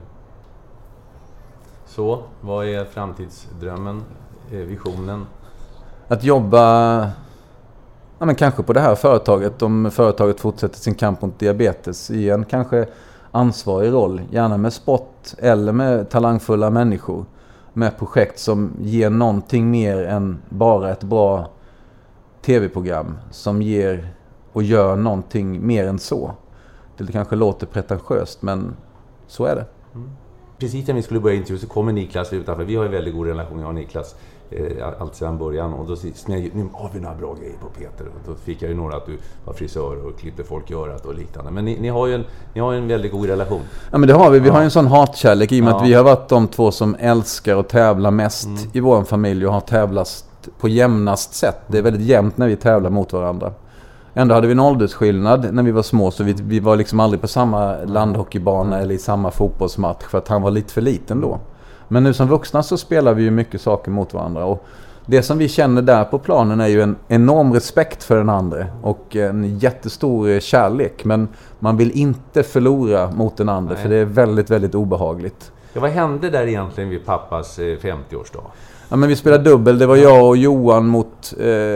Så, vad är framtidsdrömmen, visionen? Att jobba men kanske på det här företaget, om företaget fortsätter sin kamp mot diabetes, i en kanske ansvarig roll, gärna med sport eller med talangfulla människor, med projekt som ger någonting mer än bara ett bra tv-program, som ger och gör någonting mer än så. Det kanske låter pretentiöst, men så är det. Precis när vi skulle börja intervju så kommer Niklas utanför. Vi har en väldigt god relation, jag och Niklas, allt sedan början. Och då nu har vi några bra grejer på Peter. Och då fick jag ju några att du var frisör och klippte folk i örat och liknande. Men ni har ju en väldigt god relation. Ja, men det har vi. Vi har en sån hatkärlek i och med att vi har varit de 2 som älskar att tävla mest i vår familj och har tävlat på jämnast sätt. Det är väldigt jämnt när vi tävlar mot varandra. Ändå hade vi en åldersskillnad när vi var små, så vi var liksom aldrig på samma landhockeybana eller i samma fotbollsmatch, för att han var lite för liten då. Men nu som vuxna så spelar vi ju mycket saker mot varandra, och det som vi känner där på planen är ju en enorm respekt för den andra och en jättestor kärlek, men man vill inte förlora mot den andra. Nej. För det är väldigt, väldigt obehagligt. Ja, vad hände där egentligen vid pappas 50-årsdag? Ja, men vi spelade dubbel. Det var jag och Johan mot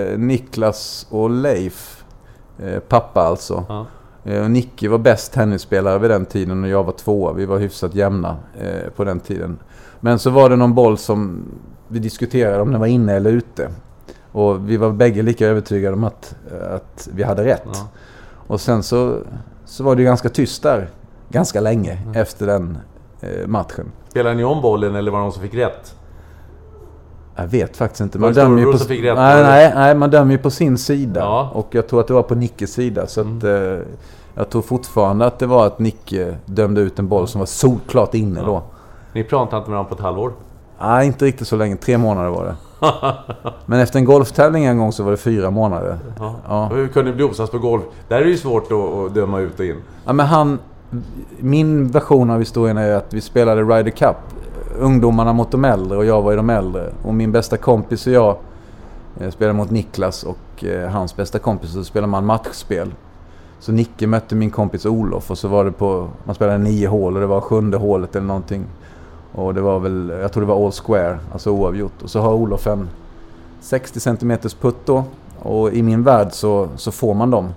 Niklas och Leif. Pappa alltså. Ja. Och Nicky var bäst tennisspelare vid den tiden och jag var tvåa. Vi var hyfsat jämna på den tiden. Men så var det någon boll som vi diskuterade om den var inne eller ute. Och vi var bägge lika övertygade om att vi hade rätt. Ja. Och sen så var det ganska tyst där ganska länge efter den matchen. Spelade ni om bollen eller var det någon som fick rätt? Jag vet faktiskt inte. Man dömer ju på nej, man dömer ju på sin sida. Ja. Och jag tror att det var på Nickes sida. Så att, jag tror fortfarande att det var att Nicke dömde ut en boll som var solklart inne då. Ni pratade inte med varandra på ett halvår? Nej, inte riktigt så länge. 3 månader var det. Men efter en golftävling en gång så var det 4 månader. Ja. Hur kunde det bli osams på golf? Där är det ju svårt att döma ut och in. Ja, men min version av historien är att vi spelade Ryder Cup. Ungdomarna mot de äldre och jag var i de äldre. Och min bästa kompis och jag spelade mot Niklas och hans bästa kompis, så spelade man matchspel. Så Nicke mötte min kompis Olof och så var det man spelade 9 hål och det var 7:e hålet eller någonting. Och det var väl, jag tror det var all square, alltså oavgjort. Och så har Olof en 60 cm putt då. Och i min värld så får man dem.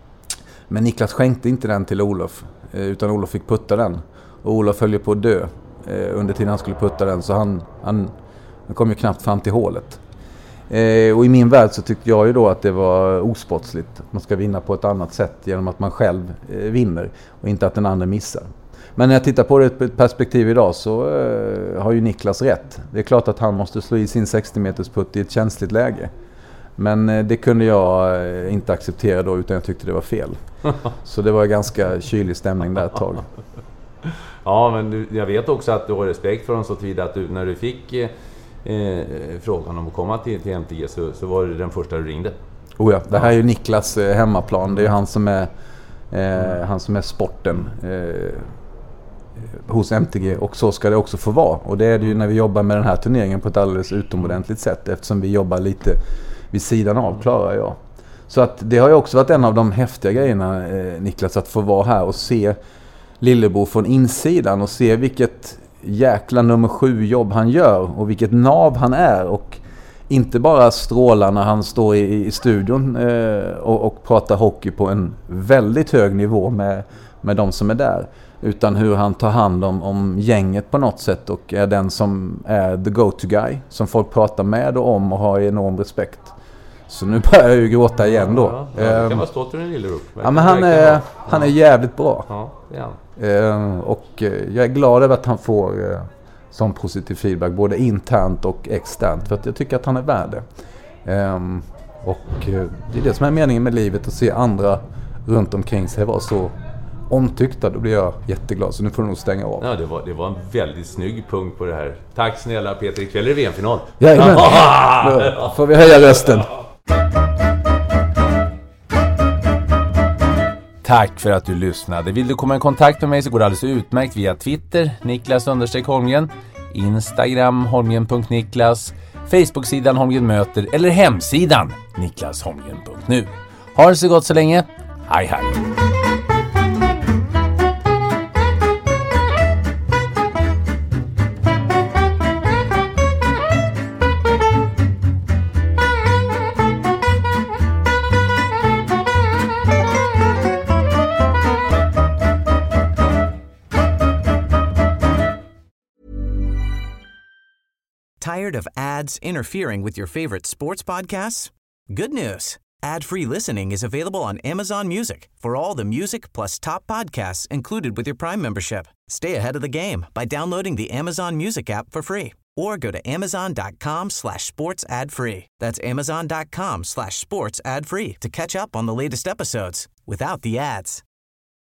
Men Niklas skänkte inte den till Olof, utan Olof fick putta den. Och Olof höll ju på att dö under tiden han skulle putta den, så han kom ju knappt fram till hålet. Och i min värld så tyckte jag ju då att det var osportsligt. Man ska vinna på ett annat sätt genom att man själv vinner och inte att den andra missar. Men när jag tittar på det perspektiv idag så har ju Niklas rätt. Det är klart att han måste slå i sin 60 meters putt i ett känsligt läge. Men det kunde jag inte acceptera då, utan jag tyckte det var fel. Så det var ganska kylig stämning där ett tag. Ja, men jag vet också att du har respekt för honom så tillvida att när du fick frågan om att komma till MTG så var det den första du ringde. Oh ja, det här är ju Niklas hemmaplan. Det är han som är sporten hos MTG, och så ska det också få vara. Och det är det ju när vi jobbar med den här turneringen på ett alldeles utomordentligt sätt, eftersom vi jobbar lite vid sidan av, klarar jag. Så att det har ju också varit en av de häftiga grejerna, Niklas, att få vara här och se Lillebo från insidan och se vilket jäkla nummer 7 jobb han gör och vilket nav han är, och inte bara strålar när han står i studion och pratar hockey på en väldigt hög nivå med de som är där, utan hur han tar hand om gänget på något sätt och är den som är the go-to guy som folk pratar med och om och har enorm respekt. Så nu börjar jag ju gråta igen då. Det kan vara stått ur en lilla upp. Ja, men han är jävligt bra. Ja, det är han. Och jag är glad över att han får sån positiv feedback både internt och externt, för att jag tycker att han är värd det. Och det är det som är meningen med livet, att se andra runt omkring sig vara så omtyckta. Då blir jag jätteglad, så nu får du nog stänga av. Ja, det var en väldigt snygg punkt på det här. Tack snälla Peter, ikväll är det VM-final. Jajamän, då får vi höja rösten. Tack för att du lyssnade. Vill du komma i kontakt med mig så går det alldeles utmärkt via Twitter, Niklas_Holmgren, Instagram, Holmgren.Niklas, Facebook-sidan Holmgren möter eller hemsidan niklasholmgren.nu. Ha det så gott så länge. Hej hej! Tired of ads interfering with your favorite sports podcasts? Good news. Ad-free listening is available on Amazon Music for all the music plus top podcasts included with your Prime membership. Stay ahead of the game by downloading the Amazon Music app for free or go to amazon.com/sports ad free. That's amazon.com/sports ad free to catch up on the latest episodes without the ads.